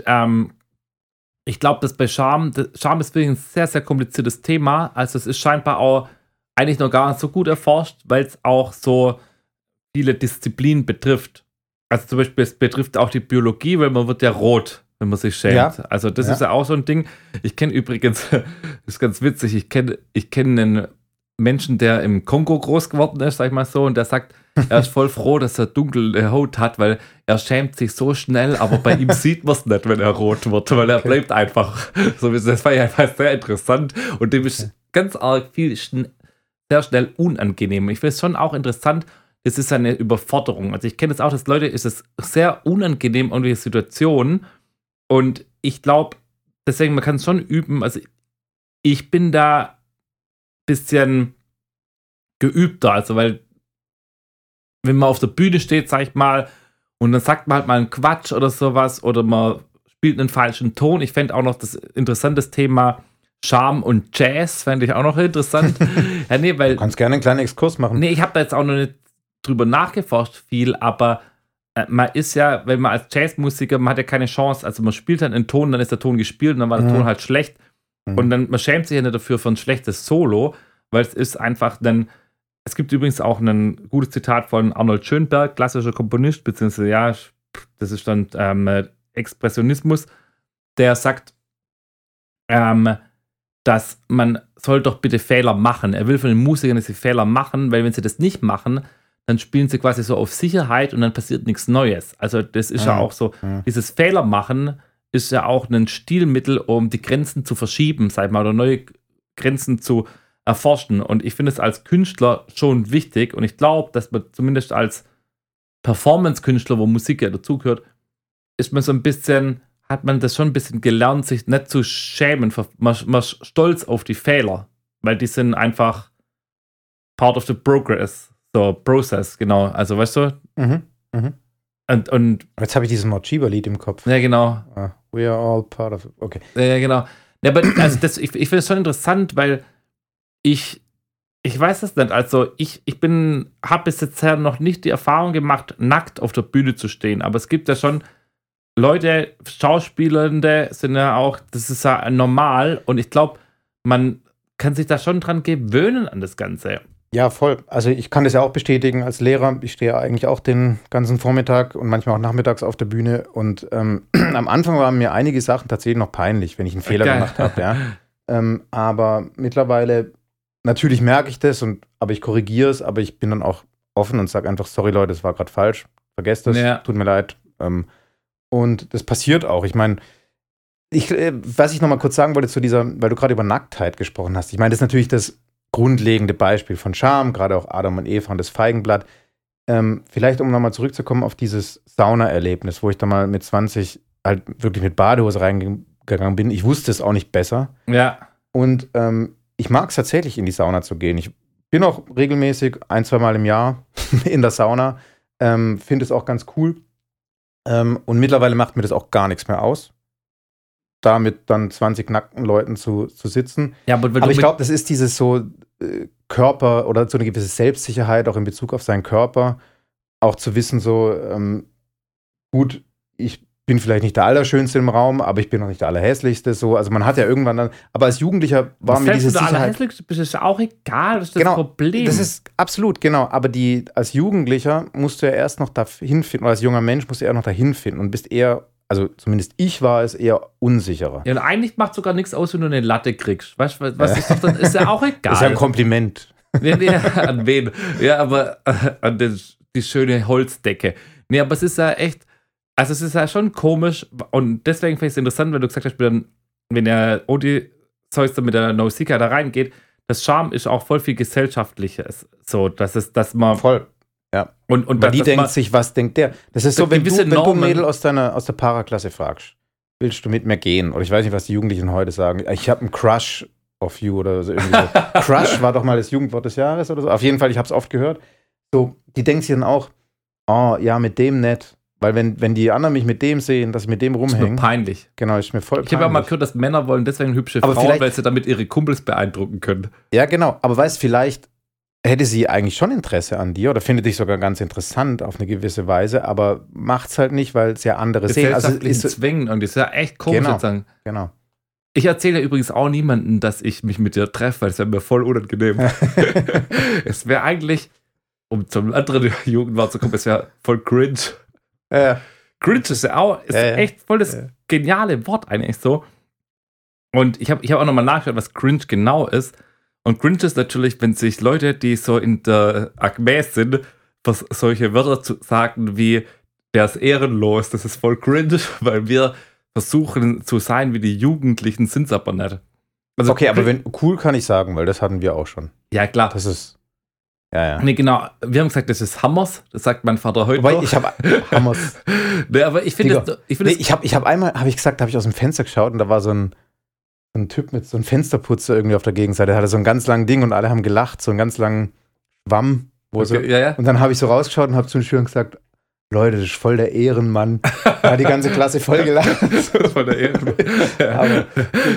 ich glaube, dass bei Scham ist wirklich ein sehr, sehr kompliziertes Thema. Also es ist scheinbar auch eigentlich noch gar nicht so gut erforscht, weil es auch so viele Disziplinen betrifft. Also zum Beispiel, es betrifft auch die Biologie, weil man wird ja rot, wenn man sich schämt. Ja. Also das ist ja auch so ein Ding. Ich kenne übrigens, das ist ganz witzig, ich kenne einen Menschen, der im Kongo groß geworden ist, sag ich mal so, und der sagt, er ist voll froh, dass er dunkle Haut hat, weil er schämt sich so schnell, aber bei ihm sieht man es nicht, wenn er rot wird, weil er bleibt einfach. So, das war ja einfach sehr interessant und dem ist ganz arg sehr schnell unangenehm. Ich finde es schon auch interessant, es ist eine Überforderung. Also ich kenne es auch, dass Leute, ist es sehr unangenehm, irgendwelche Situationen und ich glaube, deswegen, man kann es schon üben, also ich bin da bisschen geübter, also weil wenn man auf der Bühne steht, sag ich mal, und dann sagt man halt mal einen Quatsch oder sowas oder man spielt einen falschen Ton. Ich fände auch noch das interessantes Thema Charme und Jazz, fände ich auch noch interessant. Ja, nee, weil, du kannst gerne einen kleinen Exkurs machen. Nee, ich habe da jetzt auch noch nicht drüber nachgeforscht viel, aber man ist ja, wenn man als Jazzmusiker, man hat ja keine Chance, also man spielt dann einen Ton, dann ist der Ton gespielt und dann war der Ton halt schlecht. Und dann, man schämt sich ja nicht dafür für ein schlechtes Solo, weil es ist einfach dann, es gibt übrigens auch ein gutes Zitat von Arnold Schönberg, klassischer Komponist, beziehungsweise, ja, das ist dann Expressionismus, der sagt, dass man soll doch bitte Fehler machen. Er will von den Musikern, dass sie Fehler machen, weil wenn sie das nicht machen, dann spielen sie quasi so auf Sicherheit und dann passiert nichts Neues. Also das ist ja auch so, dieses Fehler machen ist ja auch ein Stilmittel, um die Grenzen zu verschieben, sag mal, oder neue Grenzen zu erforschen. Und ich finde es als Künstler schon wichtig und ich glaube, dass man zumindest als Performance-Künstler, wo Musik ja dazugehört, ist man so ein bisschen, hat man das schon ein bisschen gelernt, sich nicht zu schämen. Man ist stolz auf die Fehler, weil die sind einfach part of the progress. So, Process, genau. Also, weißt du? Und jetzt habe ich dieses Mochiba-Lied im Kopf. Ja, genau. We are all part of it. Okay. Ja, genau. Ja, aber also ich finde es schon interessant, weil ich weiß es nicht. Also, ich habe bis jetzt noch nicht die Erfahrung gemacht, nackt auf der Bühne zu stehen. Aber es gibt ja schon Leute, Schauspielende sind ja auch, das ist ja normal. Und ich glaube, man kann sich da schon dran gewöhnen an das Ganze. Ja, voll. Also ich kann das ja auch bestätigen als Lehrer. Ich stehe eigentlich auch den ganzen Vormittag und manchmal auch nachmittags auf der Bühne. Und am Anfang waren mir einige Sachen tatsächlich noch peinlich, wenn ich einen Fehler gemacht habe. Ja. Aber mittlerweile, natürlich merke ich das, aber ich korrigiere es, aber ich bin dann auch offen und sage einfach, sorry Leute, das war gerade falsch. Vergesst das, tut mir leid. Und das passiert auch. Ich meine, was ich noch mal kurz sagen wollte zu dieser, weil du gerade über Nacktheit gesprochen hast. Ich meine, das ist natürlich das grundlegende Beispiel von Scham, gerade auch Adam und Eva und das Feigenblatt. Vielleicht, um nochmal zurückzukommen auf dieses Sauna-Erlebnis, wo ich da mal mit 20 halt wirklich mit Badehose reingegangen bin. Ich wusste es auch nicht besser. Ja. Und ich mag es tatsächlich, in die Sauna zu gehen. Ich bin auch regelmäßig 1-2 Mal im Jahr in der Sauna. Finde es auch ganz cool. Und mittlerweile macht mir das auch gar nichts mehr aus, da mit dann 20 nackten Leuten zu sitzen. Ja, aber ich glaube, das ist dieses so Körper oder so eine gewisse Selbstsicherheit auch in Bezug auf seinen Körper, auch zu wissen so, gut, ich bin vielleicht nicht der Allerschönste im Raum, aber ich bin auch nicht der Allerhässlichste. So. Also man hat ja irgendwann dann, aber als Jugendlicher war mir diese Sicherheit... Allerhässlichste bist, ist ja auch egal, das ist das Problem. Das ist absolut, genau. Aber als Jugendlicher musst du ja erst noch dahin finden, oder als junger Mensch musst du eher noch dahin finden und bist eher, also zumindest ich war es, eher unsicherer. Ja, und eigentlich macht sogar nichts aus, wenn du eine Latte kriegst. Weißt du, was ist doch dann? Ist ja auch egal. Das ist ja ein Kompliment. Nee, an wen? Ja, aber an die schöne Holzdecke. Nee, aber es ist ja echt, also es ist ja schon komisch und deswegen finde ich es interessant, wenn du gesagt hast, wenn der Odysseus mit der Nausicaa da reingeht, das Charme ist auch voll viel Gesellschaftliches. So, dass man. Voll. Ja. Und die denkt sich, was denkt der? Das ist so, wenn du ein Mädel aus der Paraklasse fragst, willst du mit mir gehen? Oder ich weiß nicht, was die Jugendlichen heute sagen. Ich habe einen Crush auf you oder so. Irgendwie so. Crush war doch mal das Jugendwort des Jahres oder so. Auf jeden Fall, ich habe es oft gehört. So, die denkt sich dann auch, oh, ja, mit dem nett. Weil wenn die anderen mich mit dem sehen, dass ich mit dem rumhänge. Ist mir peinlich. Genau, ist mir voll peinlich. Ich habe ja mal gehört, dass Männer wollen deswegen hübsche Frauen, weil sie damit ihre Kumpels beeindrucken können. Ja, genau. Aber weißt, vielleicht hätte sie eigentlich schon Interesse an dir oder findet dich sogar ganz interessant auf eine gewisse Weise, aber macht es halt nicht, weil es ja andere sehen. Also ist zwingen und das ist ja echt komisch sozusagen. Genau. Ich erzähle ja übrigens auch niemandem, dass ich mich mit dir treffe, weil es wäre mir voll unangenehm. Es wäre eigentlich, um zum anderen Jugendwort zu kommen, es wäre voll cringe. Cringe ist ja auch echt voll das geniale Wort eigentlich so. Und ich hab auch nochmal nachgeschaut, was cringe genau ist. Und cringe ist natürlich, wenn sich Leute, die so in der Acme sind, solche Wörter zu sagen wie, der ist ehrenlos, das ist voll cringe, weil wir versuchen zu sein wie die Jugendlichen, sind es aber nicht. Also okay, aber cool kann ich sagen, weil das hatten wir auch schon. Ja, klar. Das ist, ja. Nee, genau. Wir haben gesagt, das ist Hammers. Das sagt mein Vater heute. Wobei, ich habe Hammers. Nee, aber ich finde ich habe einmal, habe ich aus dem Fenster geschaut und da war so ein Typ mit so einem Fensterputzer irgendwie auf der Gegenseite. Der hatte so ein ganz langes Ding und alle haben gelacht, so einen ganz langen Schwamm. Und dann habe ich so rausgeschaut und habe zu den Schülern gesagt, Leute, das ist voll der Ehrenmann. Da hat die ganze Klasse voll gelacht. Voll der Ehrenmann.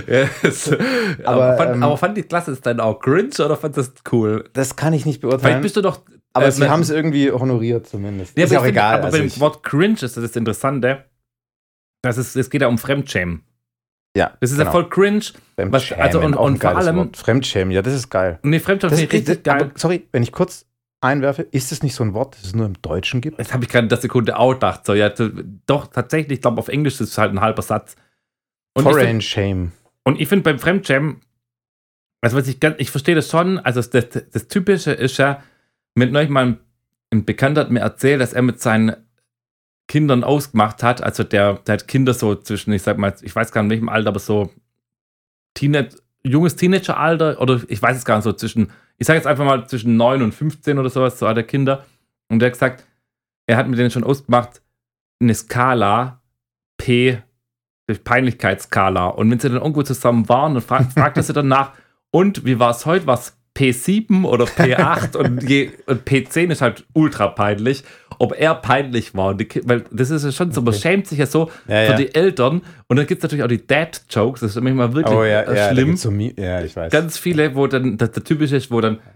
Aber fand die Klasse es dann auch cringe oder fand das cool? Das kann ich nicht beurteilen. Vielleicht bist du doch. Aber sie haben es irgendwie honoriert zumindest. Ja, ist auch egal. Aber beim Wort cringe ist das Interessante. Es geht ja um Fremdschämen. Ja. Das ist ja voll cringe. Fremdschämen, und vor allem. Wort. Fremdschämen, ja, das ist geil. Nee, Fremdschämen finde ich richtig geil. Aber, sorry, wenn ich kurz einwerfe, ist es nicht so ein Wort, das es nur im Deutschen gibt? Das habe ich gerade in der Sekunde auch gedacht. So, ja, doch, tatsächlich, ich glaube, auf Englisch ist es halt ein halber Satz. Foreign Shame. Und ich finde beim Fremdschämen, Also ich verstehe das schon, also das Typische ist ja, mit neulich mal ein Bekannter hat mir erzählt, dass er mit seinen Kindern ausgemacht hat, also der hat Kinder so zwischen, ich sag mal, ich weiß gar nicht in welchem Alter, aber so junges Teenageralter, oder ich weiß es gar nicht, so zwischen, ich sage jetzt einfach mal zwischen 9 und 15 oder sowas, so hat er Kinder. Und der hat gesagt, er hat mit denen schon ausgemacht, eine Skala P, die Peinlichkeitsskala. Und wenn sie dann irgendwo zusammen waren, dann fragt er sie danach, und wie war es heute? War es P7 oder P8? und P10 ist halt ultra peinlich. Ob er peinlich war. Weil das ist ja schon so, man schämt sich ja so für die Eltern. Und dann gibt es natürlich auch die Dad-Jokes, das ist manchmal wirklich schlimm. Ich weiß. Ganz viele, wo dann, der typische ist, wo dann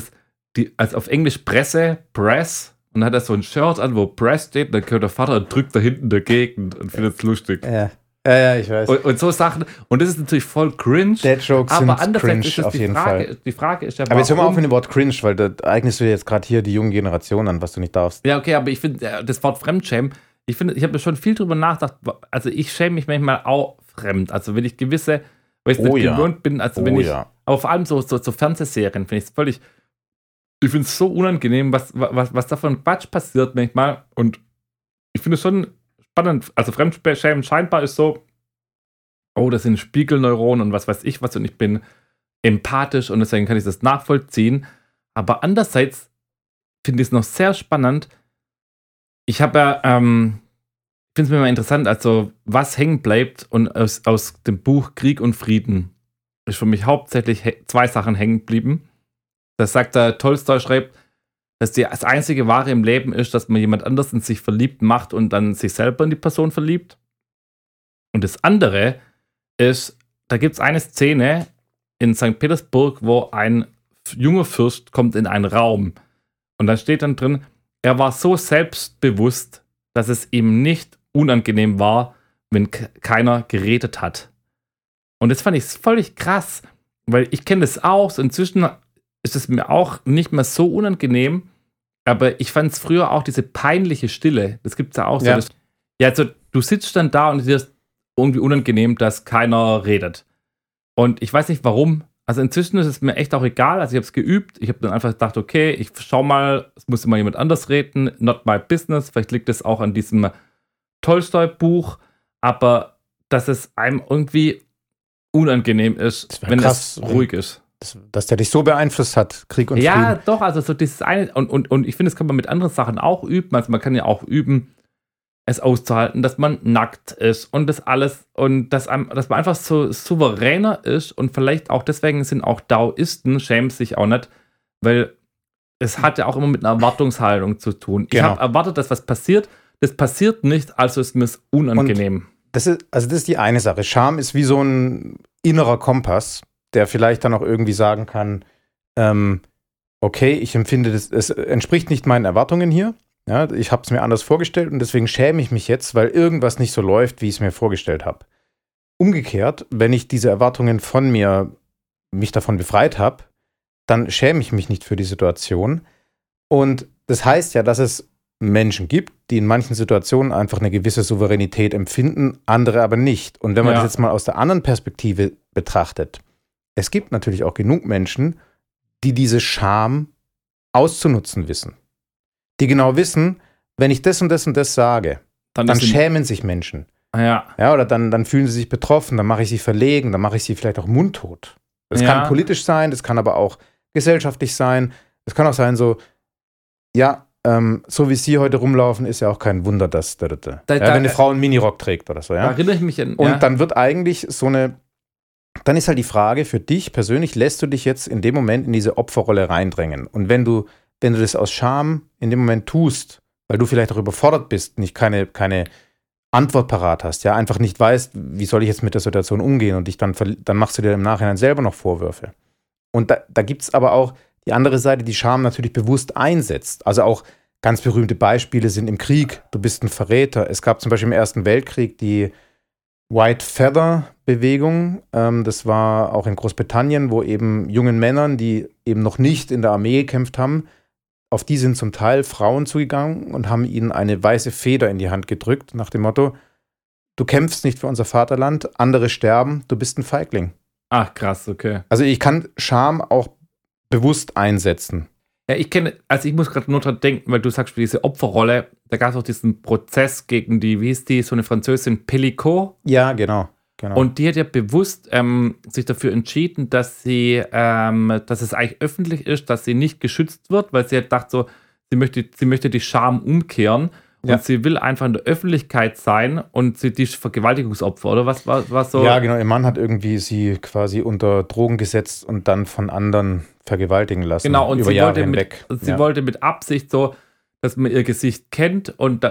also auf Englisch Press, und dann hat er so ein Shirt an, wo Press steht, und dann kommt der Vater und drückt da hinten dagegen und findet es lustig. Ja, ich weiß. Und so Sachen. Und das ist natürlich voll cringe. Dad-Jokes sind cringe ist auf jeden Fall. Die Frage ist ja, aber jetzt hör mal auf mit dem Wort cringe, weil da eignest du dir jetzt gerade hier die junge Generation an, was du nicht darfst. Ja, okay, aber ich finde, das Wort Fremdschämen, ich habe schon viel drüber nachgedacht. Also ich schäme mich manchmal auch fremd. Also wenn ich weil ich nicht gewöhnt bin, aber vor allem so Fernsehserien finde ich es völlig, ich finde es so unangenehm, was da von Quatsch passiert manchmal. Und ich finde es schon spannend. Also Fremdschämen scheinbar ist so, das sind Spiegelneuronen und was weiß ich was, und ich bin empathisch und deswegen kann ich das nachvollziehen. Aber andererseits finde ich es noch sehr spannend. Ich habe ja, finde es mir mal interessant, also was hängen bleibt, und aus dem Buch Krieg und Frieden ist für mich hauptsächlich 2 Sachen hängen geblieben. Das sagt der Tolstoi, schreibt, dass das einzige Wahre im Leben ist, dass man jemand anders in sich verliebt macht und dann sich selber in die Person verliebt. Und das andere ist, da gibt es eine Szene in St. Petersburg, wo ein junger Fürst kommt in einen Raum. Und da steht dann drin, er war so selbstbewusst, dass es ihm nicht unangenehm war, wenn keiner geredet hat. Und das fand ich völlig krass, weil ich kenne das auch. So inzwischen ist es mir auch nicht mehr so unangenehm, aber ich fand es früher auch diese peinliche Stille. Das gibt es ja auch so. Also du sitzt dann da und dir ist irgendwie unangenehm, dass keiner redet. Und ich weiß nicht warum. Also inzwischen ist es mir echt auch egal. Also ich habe es geübt. Ich habe dann einfach gedacht, okay, ich schau mal, es muss immer jemand anders reden. Not my business. Vielleicht liegt es auch an diesem Tolstoi-Buch. Aber dass es einem irgendwie unangenehm ist, wenn es ruhig ist. Dass der dich so beeinflusst hat, Krieg und Frieden. Ja, doch, also so dieses eine, und ich finde, das kann man mit anderen Sachen auch üben. Also man kann ja auch üben, es auszuhalten, dass man nackt ist und das alles, und dass man einfach so souveräner ist, und vielleicht auch deswegen sind auch Daoisten, schämen sich auch nicht, weil es hat ja auch immer mit einer Erwartungshaltung zu tun. Ich habe erwartet, dass was passiert, das passiert nicht, also ist mir es unangenehm. Und das ist die eine Sache. Scham ist wie so ein innerer Kompass, der vielleicht dann auch irgendwie sagen kann, okay, ich empfinde das, es entspricht nicht meinen Erwartungen hier. Ja, ich habe es mir anders vorgestellt und deswegen schäme ich mich jetzt, weil irgendwas nicht so läuft, wie ich es mir vorgestellt habe. Umgekehrt, wenn ich diese Erwartungen von mich davon befreit habe, dann schäme ich mich nicht für die Situation. Und das heißt ja, dass es Menschen gibt, die in manchen Situationen einfach eine gewisse Souveränität empfinden, andere aber nicht. Und wenn man das jetzt mal aus der anderen Perspektive betrachtet, es gibt natürlich auch genug Menschen, die diese Scham auszunutzen wissen. Die genau wissen, wenn ich das und das und das sage, dann schämen sich Menschen. Ja, oder dann fühlen sie sich betroffen, dann mache ich sie verlegen, dann mache ich sie vielleicht auch mundtot. Das kann politisch sein, das kann aber auch gesellschaftlich sein. Es kann auch sein so, so wie sie heute rumlaufen, ist ja auch kein Wunder, dass wenn eine Frau einen Minirock trägt oder so. Ja? Da erinnere ich mich an. Und dann wird eigentlich dann ist halt die Frage für dich persönlich, lässt du dich jetzt in dem Moment in diese Opferrolle reindrängen? Und wenn du das aus Scham in dem Moment tust, weil du vielleicht auch überfordert bist, nicht keine Antwort parat hast, ja, einfach nicht weißt, wie soll ich jetzt mit der Situation umgehen, und dann machst du dir im Nachhinein selber noch Vorwürfe. Und da gibt es aber auch die andere Seite, die Scham natürlich bewusst einsetzt. Also auch ganz berühmte Beispiele sind im Krieg, du bist ein Verräter. Es gab zum Beispiel im Ersten Weltkrieg die White Feather Bewegung, das war auch in Großbritannien, wo eben jungen Männern, die eben noch nicht in der Armee gekämpft haben, auf die sind zum Teil Frauen zugegangen und haben ihnen eine weiße Feder in die Hand gedrückt, nach dem Motto, du kämpfst nicht für unser Vaterland, andere sterben, du bist ein Feigling. Ach, krass, okay. Also ich kann Scham auch bewusst einsetzen. Ja, ich muss gerade nur dran denken, weil du sagst, für diese Opferrolle, da gab es auch diesen Prozess gegen die, wie hieß die, so eine Französin, Pellicot. Ja, genau. Und die hat ja bewusst sich dafür entschieden, dass es eigentlich öffentlich ist, dass sie nicht geschützt wird, weil sie hat gedacht, so, sie möchte die Scham umkehren und sie will einfach in der Öffentlichkeit sein und sie die Vergewaltigungsopfer, oder was war so? Ja, genau. Ihr Mann hat irgendwie sie quasi unter Drogen gesetzt und dann von anderen vergewaltigen lassen. Genau, und über Jahre hinweg. Sie wollte mit Absicht so, dass man ihr Gesicht kennt und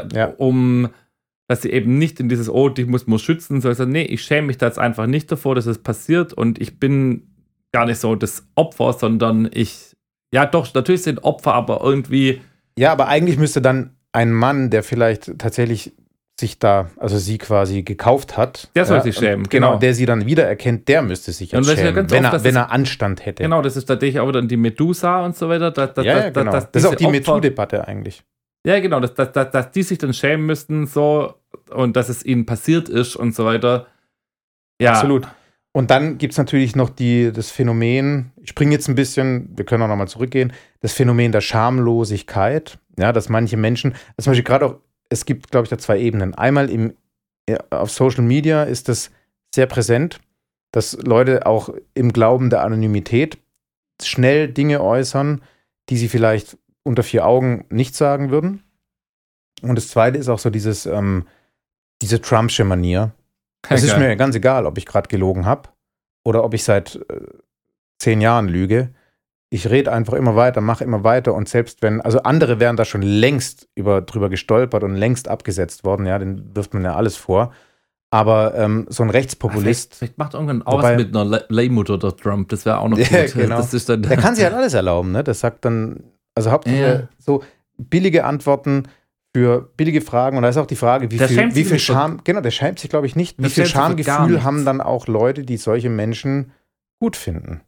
dass sie eben nicht in dieses, ich muss schützen, sondern nee, ich schäme mich da jetzt einfach nicht davor, dass es passiert und ich bin gar nicht so das Opfer, sondern natürlich sind Opfer, aber irgendwie. Ja, aber eigentlich müsste dann ein Mann, der vielleicht tatsächlich sie quasi gekauft hat. Der soll sich schämen, genau. Der sie dann wiedererkennt, der müsste sich jetzt schämen, wenn er Anstand hätte. Genau, das ist tatsächlich auch dann die Medusa und so weiter. Genau. Das ist auch die MeToo-Debatte eigentlich. Ja, genau, dass die sich dann schämen müssten so und dass es ihnen passiert ist und so weiter. Ja. Absolut. Und dann gibt es natürlich noch das Phänomen, ich springe jetzt ein bisschen, wir können auch nochmal zurückgehen, das Phänomen der Schamlosigkeit, ja, dass manche Menschen, zum Beispiel gerade auch, es gibt, glaube ich, da 2 Ebenen. Einmal auf Social Media ist das sehr präsent, dass Leute auch im Glauben der Anonymität schnell Dinge äußern, die sie vielleicht unter 4 Augen nicht sagen würden. Und das Zweite ist auch so diese Trumpsche Manier. Es ist mir ganz egal, ob ich gerade gelogen habe oder ob ich seit 10 Jahren lüge. Ich rede einfach immer weiter, mache immer weiter und selbst wenn, also andere wären da schon längst drüber gestolpert und längst abgesetzt worden, ja, den wirft man ja alles vor. Aber so ein Rechtspopulist. Vielleicht macht irgendwann aus mit einer Leihmutter der Trump, das wäre auch noch gut. Genau. Das ist dann, der kann sich halt alles erlauben, ne? Das sagt dann, also Hauptsache so billige Antworten für billige Fragen und da ist auch die Frage, wie viel Scham, genau, der schämt sich, glaube ich, nicht. Wie viel Schamgefühl haben dann auch Leute, die solche Menschen gut finden?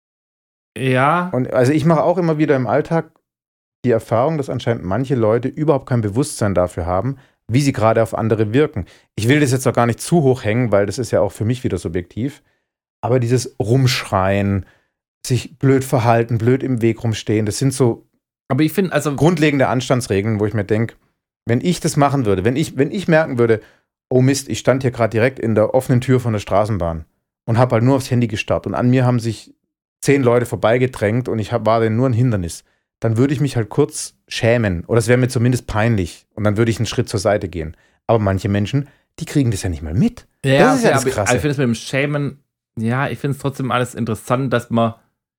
Ja. Und also ich mache auch immer wieder im Alltag die Erfahrung, dass anscheinend manche Leute überhaupt kein Bewusstsein dafür haben, wie sie gerade auf andere wirken. Ich will das jetzt auch gar nicht zu hoch hängen, weil das ist ja auch für mich wieder subjektiv. Aber dieses Rumschreien, sich blöd verhalten, blöd im Weg rumstehen, das sind so grundlegende Anstandsregeln, wo ich mir denke, wenn ich das machen würde, wenn ich merken würde, oh Mist, ich stand hier gerade direkt in der offenen Tür von der Straßenbahn und habe halt nur aufs Handy gestarrt und an mir haben sich 10 Leute vorbeigedrängt und war denen nur ein Hindernis, dann würde ich mich halt kurz schämen oder es wäre mir zumindest peinlich und dann würde ich einen Schritt zur Seite gehen. Aber manche Menschen, die kriegen das ja nicht mal mit. Ja, das ist ja das Krasse. Ich finde es mit dem Schämen, ich finde es trotzdem alles interessant, dass man.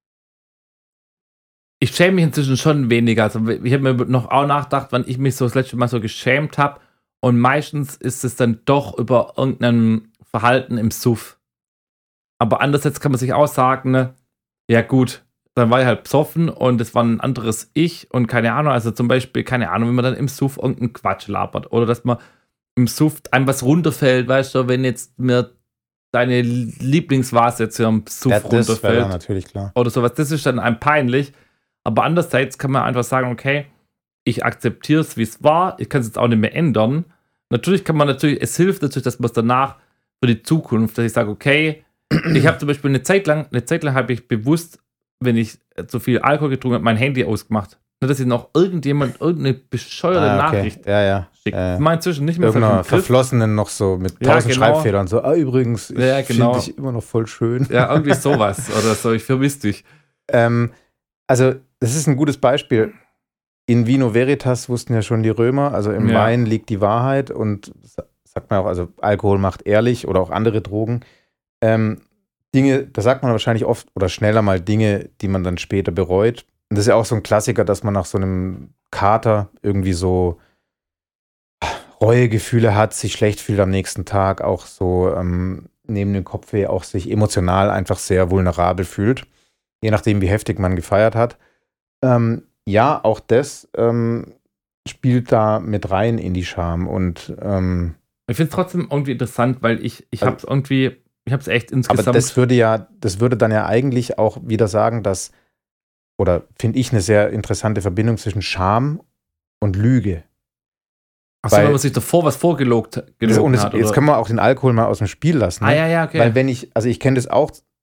Ich schäme mich inzwischen schon weniger. Also ich habe mir noch auch nachgedacht, wann ich mich so das letzte Mal so geschämt habe. Und meistens ist es dann doch über irgendein Verhalten im Suff. Aber andererseits kann man sich auch sagen, ne, ja gut, dann war ich halt besoffen und es war ein anderes Ich und keine Ahnung, also zum Beispiel, keine Ahnung, wenn man dann im Suff irgendeinen Quatsch labert oder dass man im Suff einem was runterfällt, weißt du, wenn jetzt mir deine Lieblingsvase jetzt hier im Suff runterfällt. Das wäre natürlich klar. Oder sowas, das ist dann einem peinlich. Aber andererseits kann man einfach sagen, okay, ich akzeptiere es, wie es war, ich kann es jetzt auch nicht mehr ändern. Natürlich es hilft natürlich, dass man es danach für die Zukunft, dass ich sage, okay, ich habe zum Beispiel eine Zeit lang habe ich bewusst, wenn ich zu viel Alkohol getrunken habe, mein Handy ausgemacht. Nicht, dass ich noch irgendeine bescheuerte Nachricht schickt. Ich meine inzwischen nicht mehr so Verflossenen noch so mit 1000 Schreibfehlern. So, übrigens, ich finde dich immer noch voll schön. Ja, irgendwie sowas oder so, ich vermisse dich. Also, das ist ein gutes Beispiel. In Vino Veritas wussten ja schon die Römer, also im Wein liegt die Wahrheit und sagt man auch, also Alkohol macht ehrlich oder auch andere Drogen. Dinge, da sagt man wahrscheinlich oft oder schneller mal Dinge, die man dann später bereut. Und das ist ja auch so ein Klassiker, dass man nach so einem Kater irgendwie so Reuegefühle hat, sich schlecht fühlt am nächsten Tag, auch so neben dem Kopfweh auch sich emotional einfach sehr vulnerabel fühlt, je nachdem, wie heftig man gefeiert hat. Ja, auch das spielt da mit rein in die Scham und ich finde es trotzdem irgendwie interessant, weil ich habe es echt insgesamt. Aber das würde dann ja eigentlich auch wieder sagen, dass, oder finde ich eine sehr interessante Verbindung zwischen Scham und Lüge. Achso, wenn man sich davor was vorgelogen hat. Jetzt können wir auch den Alkohol mal aus dem Spiel lassen. Ne? Ja, okay. Weil ich kenne das auch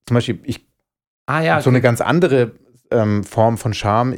zum Beispiel, okay. So eine ganz andere Form von Scham.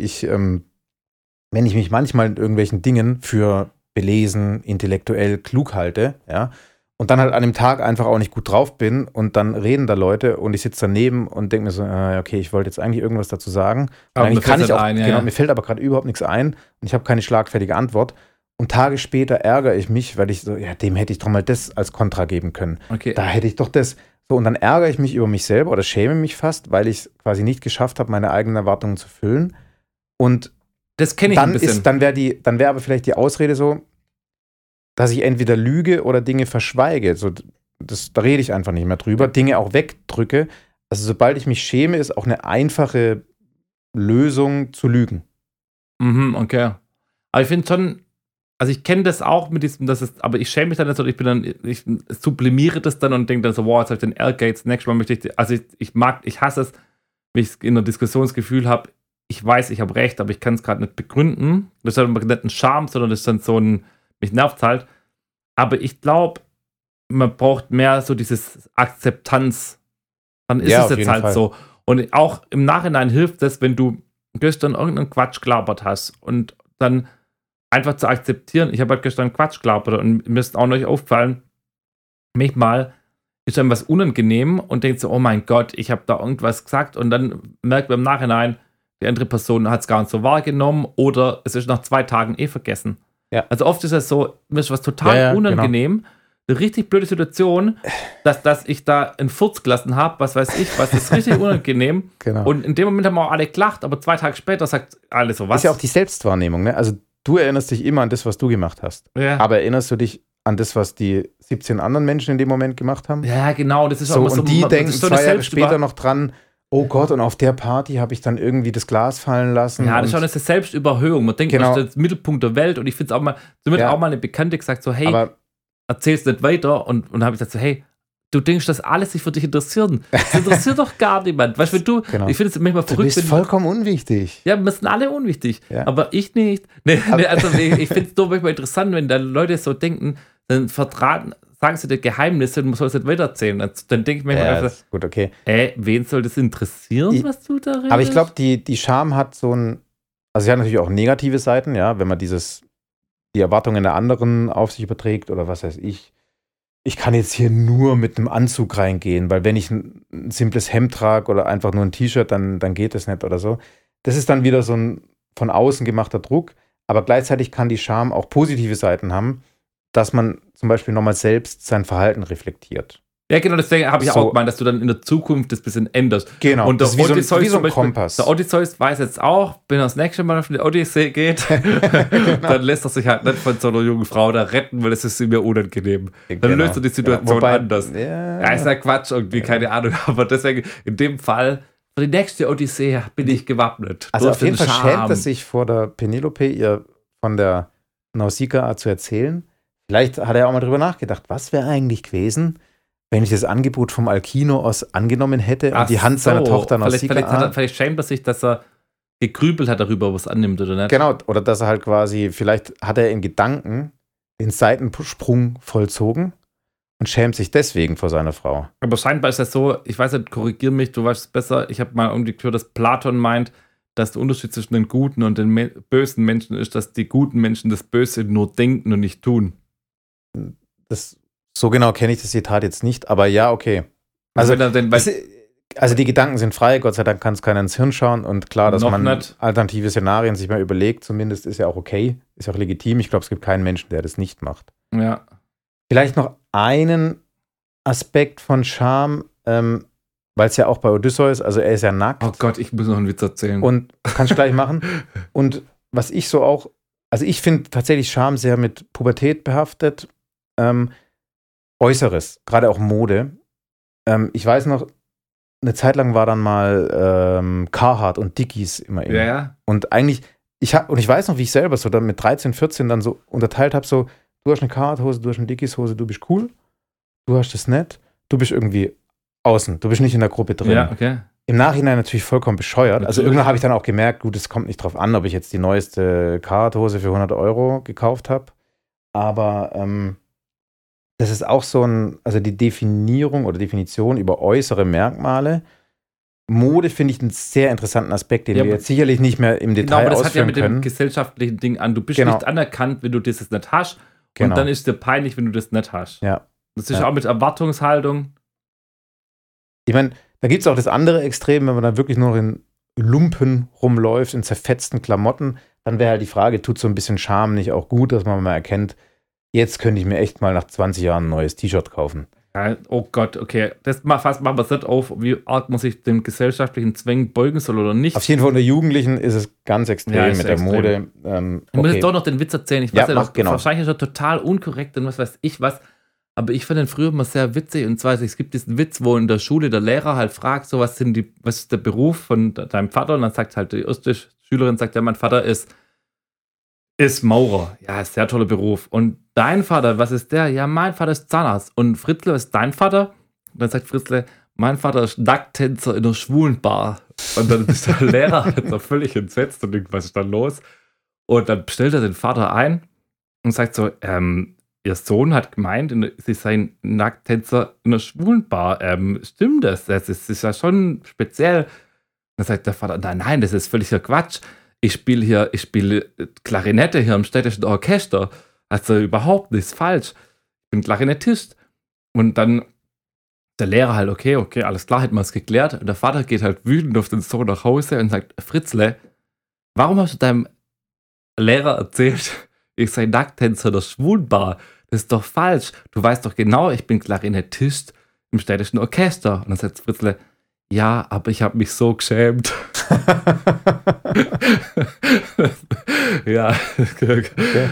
Wenn ich mich manchmal in irgendwelchen Dingen für belesen, intellektuell klug halte, ja, und dann halt an dem Tag einfach auch nicht gut drauf bin und dann reden da Leute und ich sitze daneben und denke mir so, okay, ich wollte jetzt eigentlich irgendwas dazu sagen. Aber eigentlich kann ich auch, ja. Mir fällt aber gerade überhaupt nichts ein und ich habe keine schlagfertige Antwort. Und Tage später ärgere ich mich, weil ich so, ja, dem hätte ich doch mal das als Kontra geben können. Okay. Da hätte ich doch das. So, und dann ärgere ich mich über mich selber oder schäme mich fast, weil ich es quasi nicht geschafft habe, meine eigenen Erwartungen zu füllen. Und das kenne ich ein bisschen. Dann wäre aber vielleicht die Ausrede so, dass ich entweder lüge oder Dinge verschweige. So, da rede ich einfach nicht mehr drüber, Dinge auch wegdrücke. Also sobald ich mich schäme, ist auch eine einfache Lösung zu lügen. Okay. Aber ich finde schon, also ich kenne das auch mit diesem, aber ich schäme mich dann nicht so, ich sublimiere das dann und denke dann so, wow, jetzt habe ich den Ehrgeiz, nächstes Mal möchte ich, also ich hasse es, wenn ich in einer Diskussion das Gefühl habe, ich weiß, ich habe recht, aber ich kann es gerade nicht begründen. Das ist dann nicht ein Charme, sondern das ist dann so mich nervt halt. Aber ich glaube, man braucht mehr so dieses Akzeptanz. Dann ist es jetzt halt so. Und auch im Nachhinein hilft es, wenn du gestern irgendeinen Quatsch gelabert hast und dann einfach zu akzeptieren, ich habe halt gestern Quatsch gelabert und mir ist auch noch nicht aufgefallen, manchmal ist dann was unangenehm und denkt so, oh mein Gott, ich habe da irgendwas gesagt und dann merkt man im Nachhinein, die andere Person hat es gar nicht so wahrgenommen oder es ist nach 2 Tagen vergessen. Ja. Also oft ist es so, mir ist was total unangenehm, genau. Eine richtig blöde Situation, dass ich da einen Furz gelassen habe, was weiß ich, was ist richtig unangenehm. Genau. Und in dem Moment haben auch alle gelacht, aber 2 Tage später sagt alle so, was? Das ist ja auch die Selbstwahrnehmung, ne? Also du erinnerst dich immer an das, was du gemacht hast. Ja. Aber erinnerst du dich an das, was die 17 anderen Menschen in dem Moment gemacht haben? Ja, genau. Das ist so, auch und die denken 2 Jahre später noch dran, oh Gott, und auf der Party habe ich dann irgendwie das Glas fallen lassen. Ja, das ist auch eine Selbstüberhöhung. Man denkt, das ist der Mittelpunkt der Welt. Und ich finde es auch mal, auch mal eine Bekannte gesagt, so, hey, erzähl's nicht weiter. Und dann habe ich gesagt, so, hey, du denkst, dass alle sich für dich interessieren. Das interessiert doch gar niemand. Weißt du, ich finde es manchmal verrückt. Du bist vollkommen unwichtig. Ja, wir sind alle unwichtig. Ja. Aber ich nicht. Also ich finde es doch manchmal interessant, wenn da Leute so denken, dann sagen sie dir Geheimnisse und man soll es nicht weitererzählen. Dann denke ich mir einfach, gut, okay. Wen soll das interessieren, was du da redest? Aber ich glaube, die Scham hat so ein, also sie hat natürlich auch negative Seiten, ja, wenn man die Erwartungen der anderen auf sich überträgt oder was weiß ich. Ich kann jetzt hier nur mit einem Anzug reingehen, weil wenn ich ein simples Hemd trage oder einfach nur ein T-Shirt, dann geht das nicht oder so. Das ist dann wieder so ein von außen gemachter Druck, aber gleichzeitig kann die Scham auch positive Seiten haben, dass man zum Beispiel nochmal selbst sein Verhalten reflektiert. Ja, genau, deswegen habe ich auch gemeint, dass du dann in der Zukunft das ein bisschen änderst. Genau, und das ist wie so ein Kompass. Der Odysseus weiß jetzt auch, wenn er das nächste Mal auf die Odyssee geht, dann lässt er sich halt nicht von so einer jungen Frau da retten, weil es ist ihm ja unangenehm. Dann löst er die Situation anders. Ja, ist ja Quatsch irgendwie, keine Ahnung. Aber deswegen, in dem Fall, für die nächste Odyssee bin ich gewappnet. Also auf jeden Fall schämt es sich vor der Penelope, ihr von der Nausicaa zu erzählen. Vielleicht hat er auch mal drüber nachgedacht, was wäre eigentlich gewesen, wenn ich das Angebot vom Alkinoos angenommen hätte und die Hand seiner Tochter Nausicaa. Vielleicht schämt er sich, dass er gegrübelt hat darüber, was annimmt oder nicht. Genau, oder dass er halt quasi, vielleicht hat er in Gedanken den Seitensprung vollzogen und schämt sich deswegen vor seiner Frau. Aber scheinbar ist das so, ich weiß nicht, korrigier mich, du weißt es besser, ich habe mal irgendwie gehört, dass Platon meint, dass der Unterschied zwischen den guten und den bösen Menschen ist, dass die guten Menschen das Böse nur denken und nicht tun. So genau kenne ich das Zitat jetzt nicht, aber ja, okay. Also die Gedanken sind frei, Gott sei Dank kann es keiner ins Hirn schauen und klar, dass man alternative Szenarien sich mal überlegt, zumindest ist ja auch okay, ist ja auch legitim. Ich glaube, es gibt keinen Menschen, der das nicht macht. Ja. Vielleicht noch einen Aspekt von Scham, weil es ja auch bei Odysseus, also er ist ja nackt. Oh Gott, ich muss noch einen Witz erzählen. Und kannst du gleich machen. Und was ich so auch, also ich finde tatsächlich Scham sehr mit Pubertät behaftet. Äußeres, gerade auch Mode. Ich weiß noch, eine Zeit lang war dann mal Carhartt und Dickies immer in. Ja. Und eigentlich, ich weiß noch, wie ich selber so dann mit 13, 14 dann so unterteilt habe, so, du hast eine Carhartt-Hose, du hast eine Dickies-Hose, du bist cool, du hast das nett, du bist irgendwie außen, du bist nicht in der Gruppe drin. Ja, okay. Im Nachhinein natürlich vollkommen bescheuert. Also irgendwann habe ich dann auch gemerkt, gut, es kommt nicht drauf an, ob ich jetzt die neueste Carhartt-Hose für 100 € gekauft habe. Aber das ist auch so also die Definierung oder Definition über äußere Merkmale. Mode finde ich einen sehr interessanten Aspekt, den wir jetzt sicherlich nicht mehr im Detail aber das ausführen hat ja mit können. dem gesellschaftlichen Ding an. Du bist nicht anerkannt, wenn du das nicht hast. Und dann ist es dir peinlich, wenn du das nicht hast. Ja. Das ist auch mit Erwartungshaltung. Ich meine, da gibt es auch das andere Extrem, wenn man dann wirklich nur noch in Lumpen rumläuft, in zerfetzten Klamotten, dann wäre halt die Frage, tut so ein bisschen Charme nicht auch gut, dass man mal erkennt, jetzt könnte ich mir echt mal nach 20 Jahren ein neues T-Shirt kaufen. Ja, oh Gott, okay. Das machen wir es nicht auf, wie arg man sich dem gesellschaftlichen Zwängen beugen soll oder nicht. Auf jeden Fall unter Jugendlichen ist es ganz extrem mit der Mode. Ich muss jetzt doch noch den Witz erzählen. Ich weiß wahrscheinlich ist er total unkorrekt und was weiß ich was. Aber ich fand den früher immer sehr witzig. Und zwar, es gibt diesen Witz, wo in der Schule der Lehrer halt fragt, so was ist der Beruf von deinem Vater? Und dann sagt halt die erste Schülerin, sagt, ja, mein Vater ist Maurer. Ja, sehr toller Beruf. Und dein Vater, was ist der? Ja, mein Vater ist Zahnarzt. Und Fritzle, was ist dein Vater? Und dann sagt Fritzle, mein Vater ist Nackttänzer in der Schwulenbar. Und dann ist der Lehrer halt so völlig entsetzt und denkt, was ist da los? Und dann stellt er den Vater ein und sagt so, ihr Sohn hat gemeint, sie seien Nackttänzer in einer Schwulenbar. Stimmt das? Das ist ja schon speziell. Dann sagt der Vater, nein, das ist völliger Quatsch. Ich spiele Klarinette hier im städtischen Orchester. Also überhaupt nichts falsch. Ich bin Klarinettist. Und dann der Lehrer halt, okay, alles klar, hätten wir es geklärt. Und der Vater geht halt wütend auf den Sohn nach Hause und sagt, Fritzle, warum hast du deinem Lehrer erzählt, ich sei Nackttänzer der Schwulenbar? Das ist doch falsch. Du weißt doch genau, ich bin Klarinettist im städtischen Orchester. Und dann sagt Fritzle, ja, aber ich habe mich so geschämt. Ja. Okay.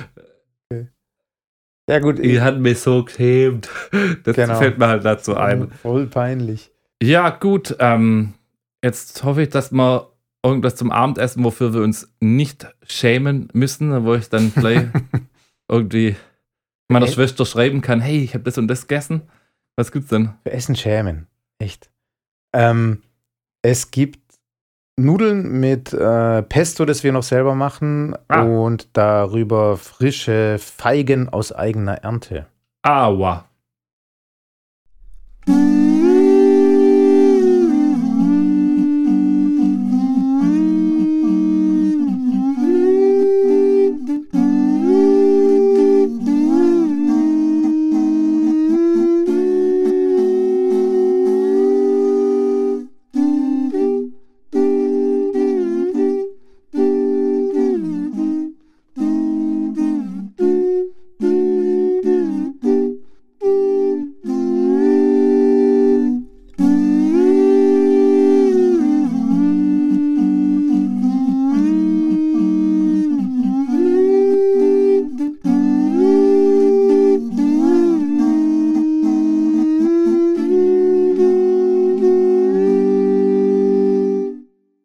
Ja, gut. Ich habe mich so geschämt. Das fällt mir halt dazu ein. Voll peinlich. Ja, gut. Jetzt hoffe ich, dass wir irgendwas zum Abendessen, wofür wir uns nicht schämen müssen, wo ich dann gleich irgendwie meiner Schwester schreiben kann, hey, ich habe das und das gegessen. Was gibt's denn? Für Essen schämen. Echt. Es gibt Nudeln mit Pesto, das wir noch selber machen und darüber frische Feigen aus eigener Ernte. Aua.